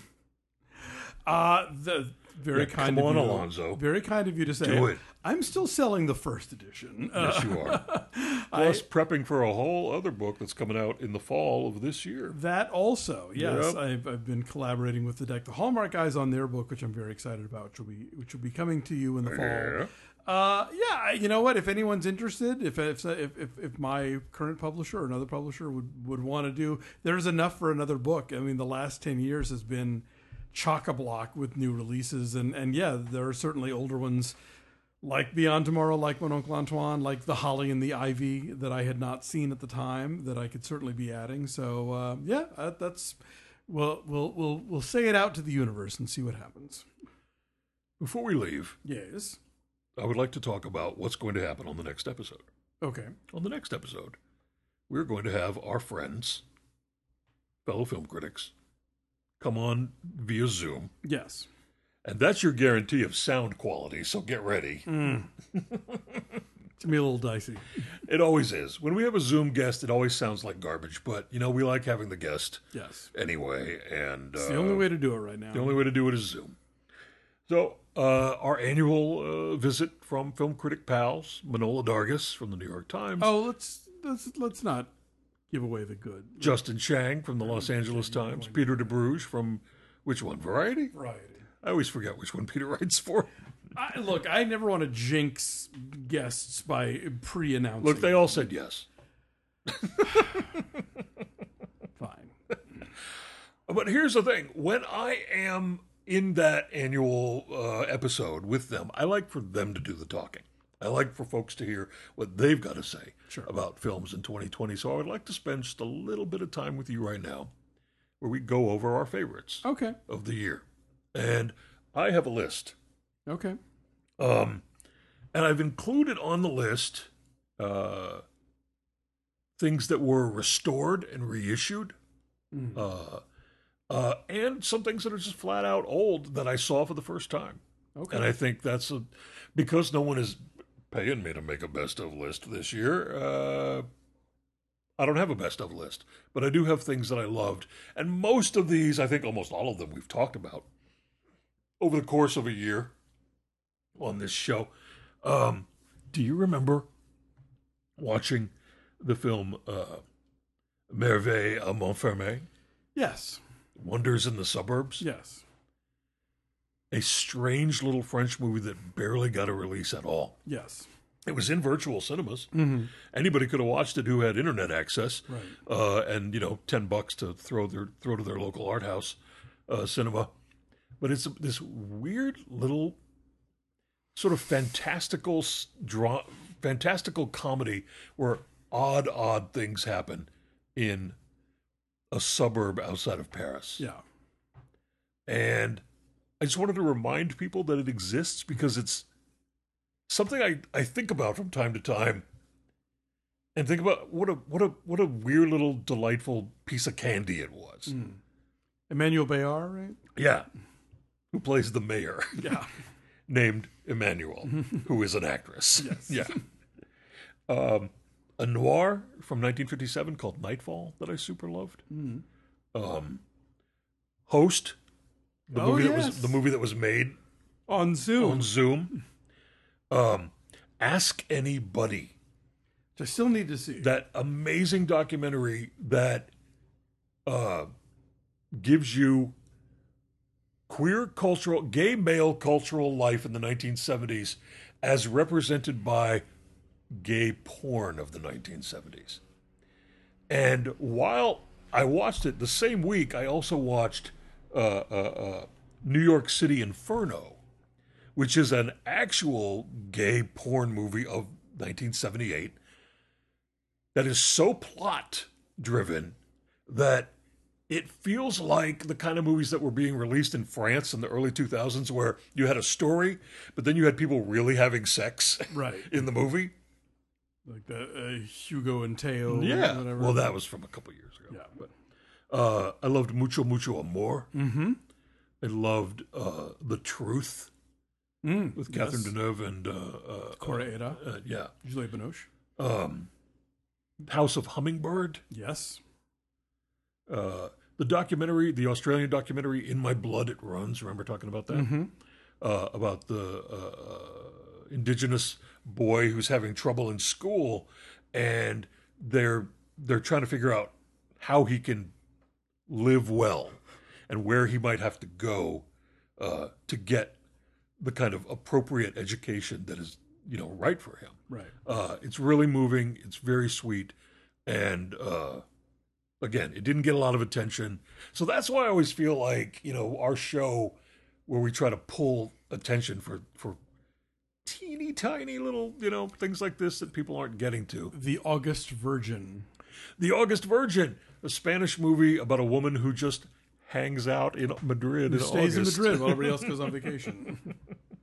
Uh, the very
Yeah,
kind
come
of
on,
you.
Alonzo.
Very kind of you to say.
Do it.
I'm still selling the first edition. Uh,
Yes, you are. Plus, prepping for a whole other book that's coming out in the fall of this year.
that also, yes,
Yep.
I've, I've been collaborating with the Deck the Hallmark guys on their book, which I'm very excited about, which will be which will be coming to you in the fall.
Yeah.
Uh, yeah, you know what? If anyone's interested, if if if if, if my current publisher or another publisher would would want to do, there's enough for another book. I mean, the last ten years has been chock-a-block with new releases. And, and yeah, there are certainly older ones like Beyond Tomorrow, like Mon Oncle Antoine, like The Holly and the Ivy that I had not seen at the time that I could certainly be adding. So uh, yeah, uh, that's we'll we'll we'll we'll say it out to the universe and see what happens.
Before we leave,
Yes.
I would like to talk about what's going to happen on the next episode.
Okay.
On the next episode, we're going to have our friends, fellow film critics, come on via Zoom.
Yes.
And that's your guarantee of sound quality, so get ready.
Mm. It's going to be a little dicey.
It always is. When we have a Zoom guest, it always sounds like garbage, but, you know, we like having the guest
Yes.
anyway. And
It's
uh,
the only way to do it right now.
the only way to do it is Zoom. So, uh, our annual uh, visit from film critic pals, Manola Dargis from the New York Times,
Oh, let's let's let's not give away the good.
Justin Chang from the Los Angeles Times, Peter DeBruge from, which one, Variety?
Variety.
I always forget which one Peter writes for.
I, look, I never want to jinx guests by pre-announcing.
Look, they all said yes.
Fine.
But here's the thing. When I am in that annual uh, episode with them, I like for them to do the talking. I like for folks to hear what they've got to say
Sure.
about films in twenty twenty. So I would like to spend just a little bit of time with you right now where we go over our favorites
Okay.
of the year. And I have a list.
Okay.
Um, and I've included on the list uh, things that were restored and reissued,
Mm.
uh, uh, and some things that are just flat out old that I saw for the first time.
Okay.
And I think that's a because no one is paying me to make a best of list this year. Uh, I don't have a best of list, but I do have things that I loved, and most of these, I think almost all of them, we've talked about over the course of a year on this show. Um, do you remember watching the film uh, Merveille à Montfermeil?
Yes.
Wonders in the Suburbs?
Yes.
A strange little French movie that barely got a release at all.
Yes.
It was in virtual cinemas.
Mm-hmm.
Anybody could have watched it who had internet access,
Right.
uh, and you know, ten bucks to throw their throw to their local art house uh, cinema. But it's this weird little sort of fantastical s- draw, fantastical comedy where odd, odd things happen in a suburb outside of Paris.
Yeah.
And I just wanted to remind people that it exists because it's something I, I think about from time to time and think about what a what a what a weird little delightful piece of candy it was.
Mm. Emmanuel Bayard, right?
Yeah. Who plays the mayor,
Yeah.
named Emmanuel, who is an actress.
Yes.
Yeah. Um, a noir from nineteen fifty-seven called Nightfall that I super loved.
Mm.
Um, Host, the
Oh,
movie that
yes.
was the movie that was made
On Zoom.
on Zoom. Um, Ask Anybody,
Which I still need to see.
that amazing documentary that uh, gives you queer cultural, gay male cultural life in the nineteen seventies as represented by gay porn of the nineteen seventies. And while I watched it the same week, I also watched uh, uh, uh, New York City Inferno, which is an actual gay porn movie of nineteen seventy-eight that is so plot driven that it feels like the kind of movies that were being released in France in the early two thousands where you had a story, but then you had people really having sex
Right.
in the movie.
Like the uh, Hugo and Teo.
Yeah.
Whatever.
Well, that was from a couple years ago.
Yeah.
But uh, I loved Mucho Mucho Amor.
Mm-hmm.
I loved uh, The Truth
Mm.
with Catherine
yes.
Deneuve and uh, uh,
Cora Ada.
uh, yeah,
Juliette Binoche.
um, House of Hummingbird.
Yes.
Uh, the documentary, the Australian documentary, In My Blood It Runs. Remember talking about that?
Mm-hmm.
Uh, about the uh, indigenous boy who's having trouble in school, and they're they're trying to figure out how he can live well and where he might have to go uh, to get the kind of appropriate education that is, you know, right for him.
Right.
Uh, it's really moving. It's very sweet, and uh, Again, it didn't get a lot of attention. So that's why I always feel like, you know, our show where we try to pull attention for, for teeny tiny little, you know, things like this that people aren't getting to.
The August Virgin.
The August Virgin, a Spanish movie about a woman who just hangs out in Madrid
Who
in
stays
August.
in Madrid while everybody else goes on vacation.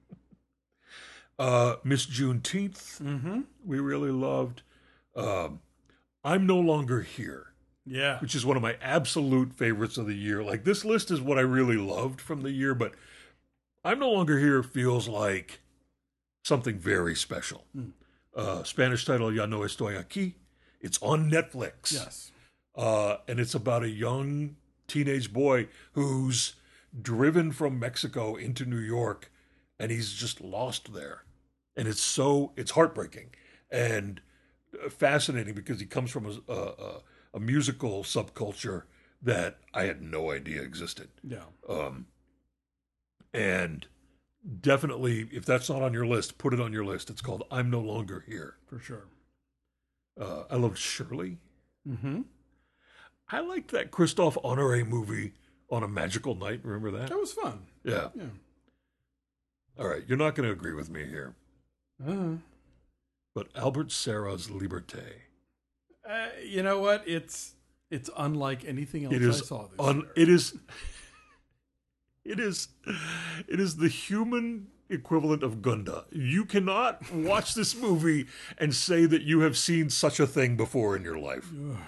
uh, Miss Juneteenth,
Mm-hmm.
we really loved. Um, I'm No Longer Here,
Yeah.
which is one of my absolute favorites of the year. Like, this list is what I really loved from the year, but I'm No Longer Here feels like something very special.
Mm.
Uh, Spanish title, Ya No Estoy Aquí. It's on Netflix.
Yes.
Uh, and it's about a young teenage boy who's driven from Mexico into New York, and he's just lost there. And it's so, it's heartbreaking and fascinating because he comes from a, a, a musical subculture that I had no idea existed.
Yeah.
Um, and definitely, if that's not on your list, put it on your list. It's called I'm No Longer Here.
For sure.
Uh, I loved Shirley.
Mm-hmm.
I liked that Christophe Honoré movie On a Magical Night. Remember that?
That was fun.
Yeah.
Yeah.
All right. You're not going to agree with me here.
Uh,
But Albert Serra's Liberté.
uh, you know what? It's it's unlike anything else
It is
I saw this
un-
year.
it is it is it is the human equivalent of Gunda. You cannot watch this movie and say that you have seen such a thing before in your life.
Ugh.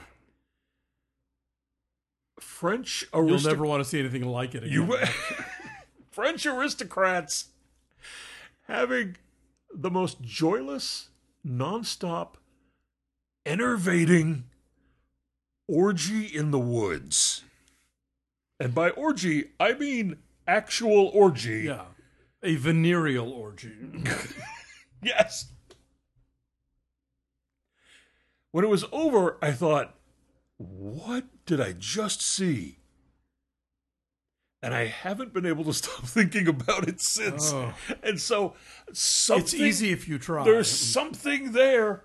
French
You'll
aristocrats.
never want to see anything like it again.
You French aristocrats having the most joyless, nonstop, enervating orgy in the woods. And by orgy, I mean actual orgy.
Yeah. A venereal orgy.
Yes. When it was over, I thought, what did I just see? And I haven't been able to stop thinking about it since.
Oh.
And so, something,
It's easy if you try.
there's something there.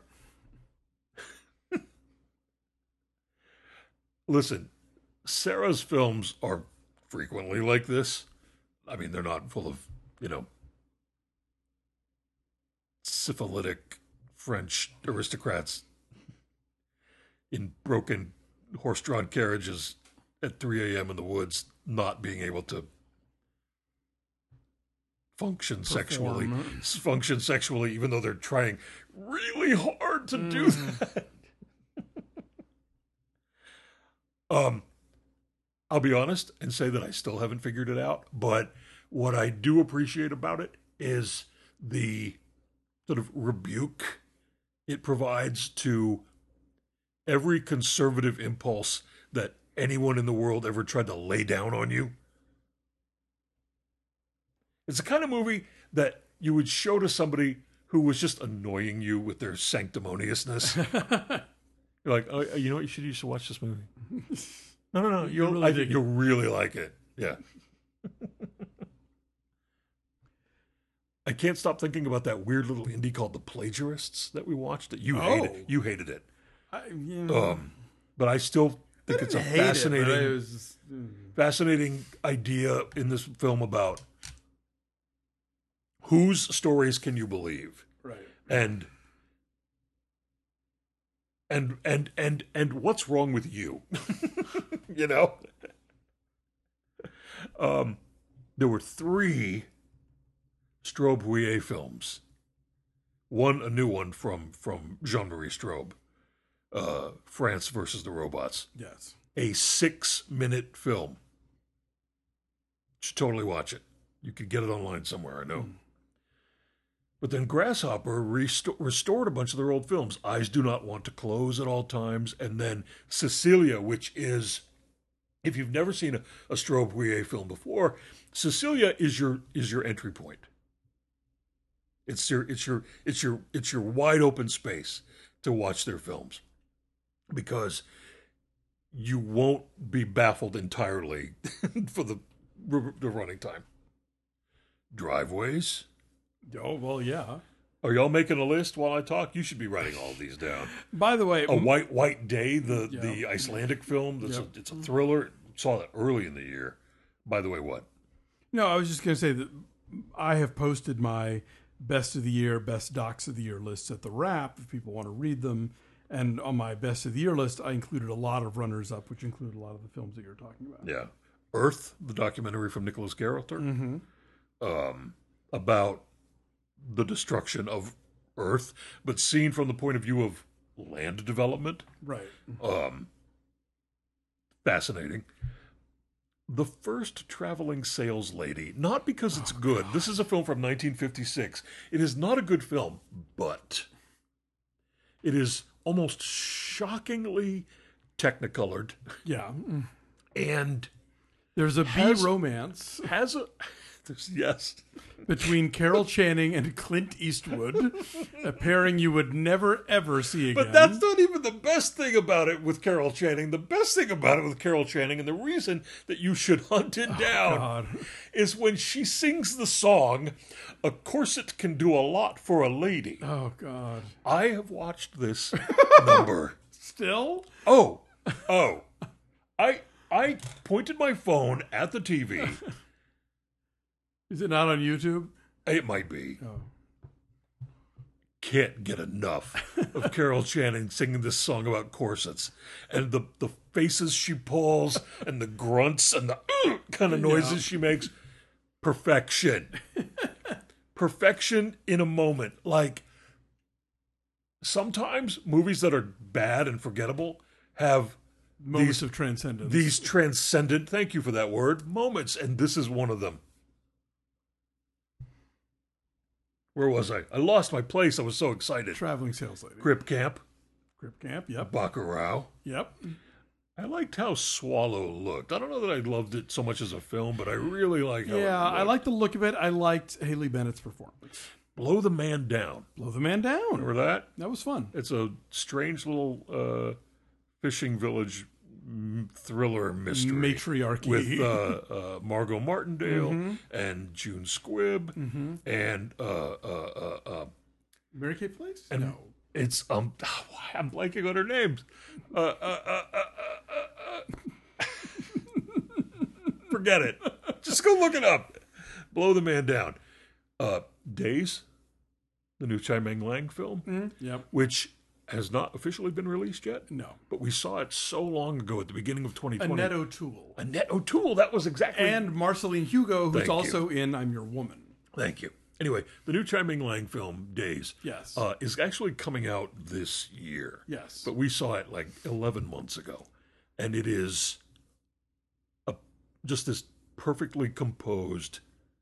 Listen, Sarah's films are frequently like this. I mean, they're not full of, you know, syphilitic French aristocrats in broken horse-drawn carriages at three a.m. in the woods, not being able to function sexually,
Perform.
function sexually, even though they're trying really hard to do that. um, I'll be honest and say that I still haven't figured it out, but what I do appreciate about it is the sort of rebuke it provides to every conservative impulse that anyone in the world ever tried to lay down on you. It's the kind of movie that you would show to somebody who was just annoying you with their sanctimoniousness. You're like, oh, you know what? You should, you should watch this movie. No, no, no. You'll,
really
I
dig
think
it.
you'll really like it. Yeah. I can't stop thinking about that weird little indie called The Plagiarists that we watched. That you
Oh.
hated. You hated it.
I, yeah.
Um, but I still think it's a
Hate it, but
fascinating,
it was just- mm.
fascinating idea in this film about whose stories can you believe,
Right.
and and and and and what's wrong with you, you know. Um, there were three Strobe Huillet films. One, a new one from from Jean-Marie Strobe, uh, France versus the Robots.
Yes.
A six-minute film. You should totally watch it. You could get it online somewhere, I know.
Mm.
But then Grasshopper resto- restored a bunch of their old films. Eyes Do Not Want to Close at All Times, and then Cecilia, which is, if you've never seen a, a Strobe Huillet film before, Cecilia is your is your entry point. It's your it's your it's your it's your wide open space to watch their films, because you won't be baffled entirely for the the running time. Driveways,
Oh well, yeah.
Are y'all making a list while I talk? You should be writing all of these down.
By the way,
A White White Day, the,
Yeah.
the Icelandic film. That's
Yep.
a, it's a thriller. Saw that early in the year. By the way, what?
no, I was just going to say that I have posted my best of the year, best docs of the year lists at the Wrap if people want to read them. And on my best of the year list, I included a lot of runners up, which included a lot of the films that you're talking about.
Yeah. Earth, the documentary from Nicholas Gerolter,
Mm-hmm.
um, about the destruction of Earth, but seen from the point of view of land development.
Right.
Um, fascinating. The First Traveling Sales Lady, not because it's
Oh,
good.
God.
This is a film from nineteen fifty-six. It is not a good film, but it is almost shockingly technicolored
Yeah.
and
There's a
Has-
B romance
has a there's, yes.
between Carol Channing and Clint Eastwood, a pairing you would never, ever see again.
But that's not even the best thing about it with Carol Channing. The best thing about it with Carol Channing, and the reason that you should hunt it down,
God.
is when she sings the song, "A corset can do a lot for a lady."
Oh, God.
I have watched this number.
Still?
Oh, oh. I I pointed my phone at the T V.
Is it not on YouTube?
It might be.
Oh.
Can't get enough of Carol Channing singing this song about corsets and the, the faces she pulls and the grunts and the uh, kind of noises
Yeah.
she makes. Perfection. Perfection in a moment. Like, sometimes movies that are bad and forgettable have
Moments
These-
of transcendence.
these transcendent, thank you for that word, moments, and this is one of them. Where was I? I lost my place. I was so excited.
Traveling Sales Lady.
Grip Camp,
Grip Camp, yep.
Bacurau.
Yep.
I liked how Swallow looked. I don't know that I loved it so much as a film, but I really like how
Yeah,
it
I
looked.
like the look of it. I liked Haley Bennett's performance.
Blow the Man Down.
Blow the Man Down.
Remember that?
That was fun.
It's a strange little uh, fishing village mm, thriller mystery.
Matriarchy.
With uh, uh, Margot Martindale and June Squibb and uh, uh, uh, uh,
Mary Kate Place?
and
No.
it's um I'm blanking on her names. Uh, uh, uh, uh, uh, uh, forget it. Just go look it up. Blow the Man Down. Uh, Days, the new Chai Meng Lang film,
Yep.
which has not officially been released yet,
No.
but we saw it so long ago at the beginning of twenty twenty.
Annette O'Toole.
Annette O'Toole. That was exactly.
And Marceline Hugo, who's
Thank you.
also in I'm Your Woman.
Thank you. Anyway, the new Chai Ming Lang film, Days,
Yes.
uh, is actually coming out this year.
Yes.
But we saw it like eleven months ago. And it is a, just this perfectly composed,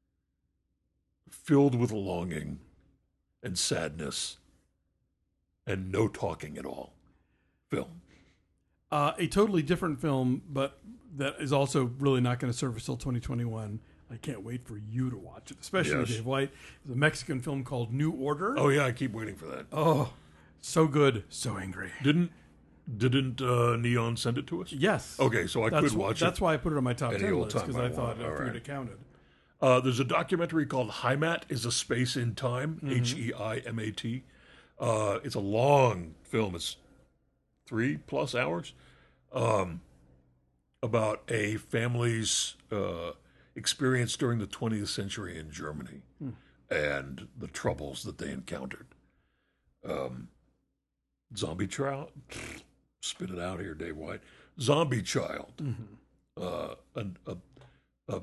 filled with longing and sadness and no talking at all film.
Uh, a totally different film, but that is also really not going to surface till twenty twenty-one. I can't wait for you to watch it, especially
Yes.
Dave White. It's a Mexican film called New Order.
Oh, yeah, I keep waiting for that.
Oh, so good, so angry.
Didn't didn't uh, Neon send it to us?
Yes.
Okay, so I
That's,
could watch
that's
it.
why I put it on my top
Any
ten
old
list,
time
because
I
I thought
want.
I
All
figured
right.
it counted.
Uh, there's a documentary called Heimat is a Space in Time,
Mm-hmm.
H E I M A T. Uh, it's a long film. It's three plus hours um, about a family's uh, experience during the twentieth century in Germany and the troubles that they encountered. Um, Zombie Child, spit it out here, Dave White. Zombie Child, uh, a, a, a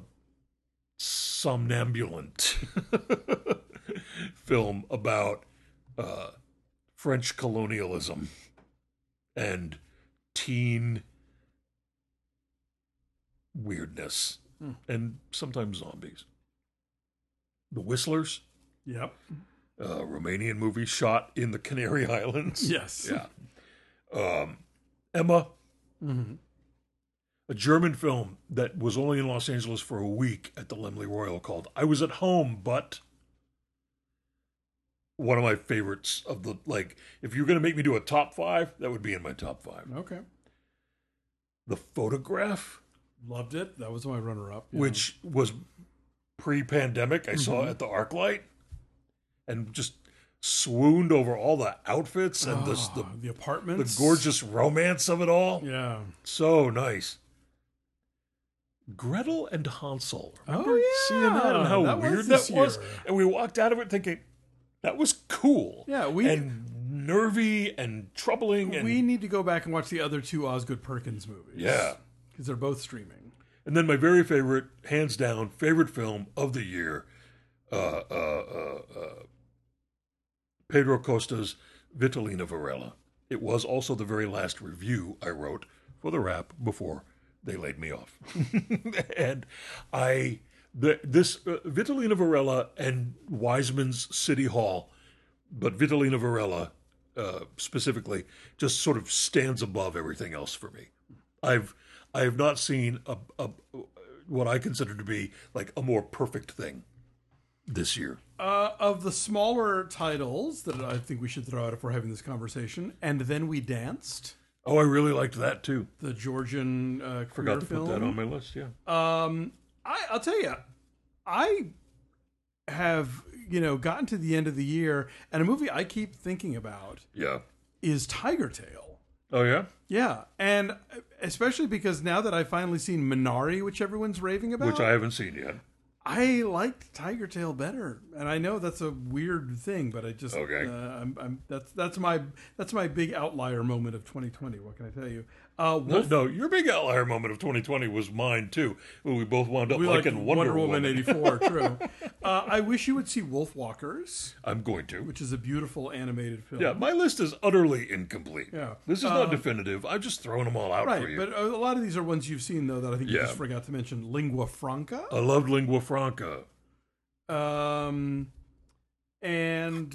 somnambulant film about uh, French colonialism and teen weirdness and sometimes zombies. The Whistlers,
Yep.
a Romanian movie shot in the Canary Islands.
Yes.
Yeah. Um, Emma,
Mm-hmm.
a German film that was only in Los Angeles for a week at the Laemmle Royal called I Was at Home, but one of my favorites of the, like, if you're going to make me do a top five, that would be in my top five.
Okay.
The Photograph,
Loved it. That was my runner-up. yeah.
which was pre-pandemic. I saw
Mhm.
it at the ArcLight and just swooned over all the outfits and the, the
the
the
apartments.
gorgeous romance of it all.
Yeah.
So nice. Gretel and Hansel. Remember
Oh, yeah.
seeing that and how
That was
weird
this
that was?
year.
And we walked out of it thinking, that was cool.
Yeah, we-
And nervy and troubling. And,
We need to go back and watch the other two Osgood Perkins movies.
yeah.
Because they're both streaming.
And then my very favorite, hands down, favorite film of the year, uh, uh, uh, uh, Pedro Costa's Vitalina Varela. It was also the very last review I wrote for the Wrap before they laid me off. And I, the, this uh, Vitalina Varela and Wiseman's City Hall, but Vitalina Varela uh, specifically, just sort of stands above everything else for me. I've I have not seen a, a what I consider to be like a more perfect thing this year.
Uh, of the smaller titles that I think we should throw out if we're having this conversation, And Then We Danced,
Oh, I really liked that too.
the Georgian uh, queer
Forgot to
film.
put that on my list. Yeah.
Um, I, I'll tell you, I have you know gotten to the end of the year, and a movie I keep thinking about
Yeah.
is Tiger Tail.
Oh yeah.
Yeah, and especially because now that I've finally seen Minari, which everyone's raving about,
Which I haven't seen yet.
I liked Tiger Tail better, and I know that's a weird thing, but I just
Okay.
uh, I'm, I'm that's that's my that's my big outlier moment of twenty twenty. What can I tell you? Uh,
No,
Wolf,
no, your big outlier moment of twenty twenty was mine too. When we both wound up
we
liking
liked
Wonder,
Wonder Woman
Woman.
eighty-four. True. Uh, I wish you would see Wolf Walkers,
I'm going to.
which is a beautiful animated film.
Yeah, my list is utterly incomplete.
Yeah.
This is not definitive. I'm just throwing them all out for
Right,
you.
but a lot of these are ones you've seen though that I think you
Yeah.
just forgot to mention. Lingua Franca.
I loved Lingua Franca.
Um, and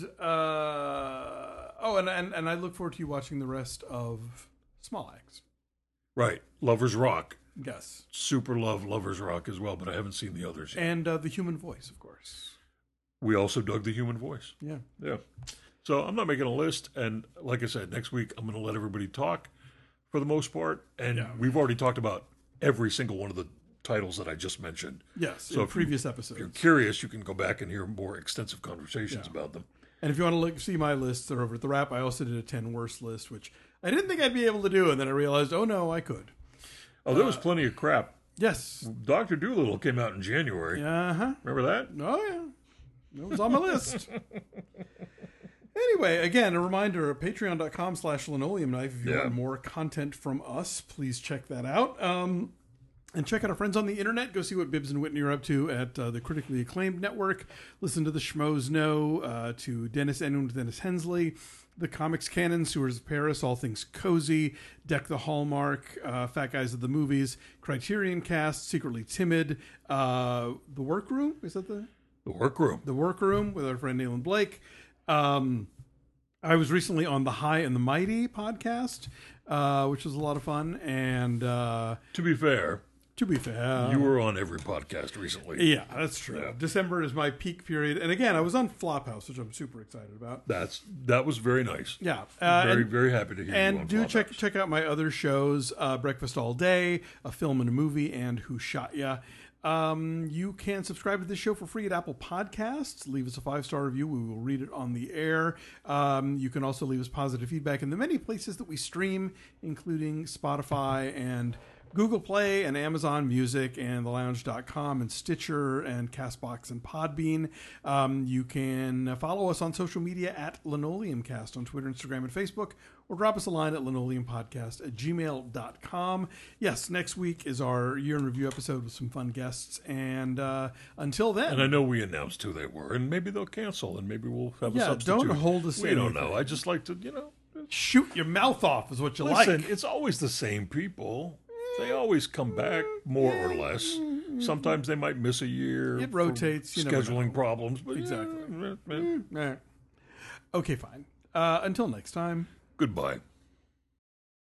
uh, oh, and, and and I look forward to you watching the rest of Small Axe.
Right. Lovers Rock.
Yes,
Super love Lovers Rock as well, but I haven't seen the others yet.
and uh, The Human Voice, of course.
We also dug The Human Voice.
Yeah,
Yeah. So I'm not making a list. And like I said, next week I'm going to let everybody talk for the most part. And
Yeah.
we've already talked about every single one of the titles that I just mentioned.
yes.
So
in
if you-
previous
If
episodes.
you're curious, you can go back and hear more extensive conversations
Yeah.
about them.
And if you want to look, see my lists, they're over at the Wrap. I also did a ten worst list, which I didn't think I'd be able to do, and then I realized, oh no, I could.
Oh, there was plenty of crap.
Yes.
Doctor Doolittle came out in January.
Uh huh.
Remember that?
Oh yeah, it was on my list. Anyway, again, a reminder, patreon.com slash linoleum knife. If you
Yeah.
want more content from us, please check that out. Um, and check out our friends on the internet. Go see what Bibbs and Whitney are up to at uh, the critically acclaimed network. Listen to the Schmoes Know, uh, to Dennis and Dennis Hensley, the Comics Canon, Sewers of Paris, All Things Cozy, Deck the Hallmark, uh, Fat Guys of the Movies, Criterion Cast, Secretly Timid, uh, The Workroom, is that the...
The Workroom.
The Workroom with our friend Neil and Blake. Um, I was recently on the High and the Mighty podcast, uh, which was a lot of fun. And uh,
To be fair,
to be fair,
you were on every podcast recently.
yeah, that's true.
Yeah.
December is my peak period, and again, I was on Flophouse, which I'm super excited about.
That's that was very nice.
Yeah, uh,
Very
and,
very happy to hear you
and
on
do
Flophouse.
check check out my other shows: uh, Breakfast All Day, A Film and a Movie, and Who Shot Ya. Um, you can subscribe to this show for free at Apple Podcasts. Leave us a five-star review. We will read it on the air. Um, you can also leave us positive feedback in the many places that we stream, including Spotify and Google Play and Amazon Music and the lounge dot com and Stitcher and Castbox and Podbean. Um, you can follow us on social media at LinoleumCast on Twitter, Instagram, and Facebook, or drop us a line at linoleumpodcast at gmail dot com. Yes, next week is our year in review episode with some fun guests. And uh, until then,
And I know we announced who they were, and maybe they'll cancel, and maybe we'll have a
Yeah,
substitute.
don't hold us
We
to
don't
anything.
know. I just like to, you know.
shoot your mouth off is what you
Listen,
like.
it's always the same people. They always come back, more or less. Sometimes they might miss a year.
It
for
rotates, you never
scheduling
know.
problems. But
Exactly.
yeah, eh, eh.
Eh. Okay, fine. Uh, until next time.
Goodbye.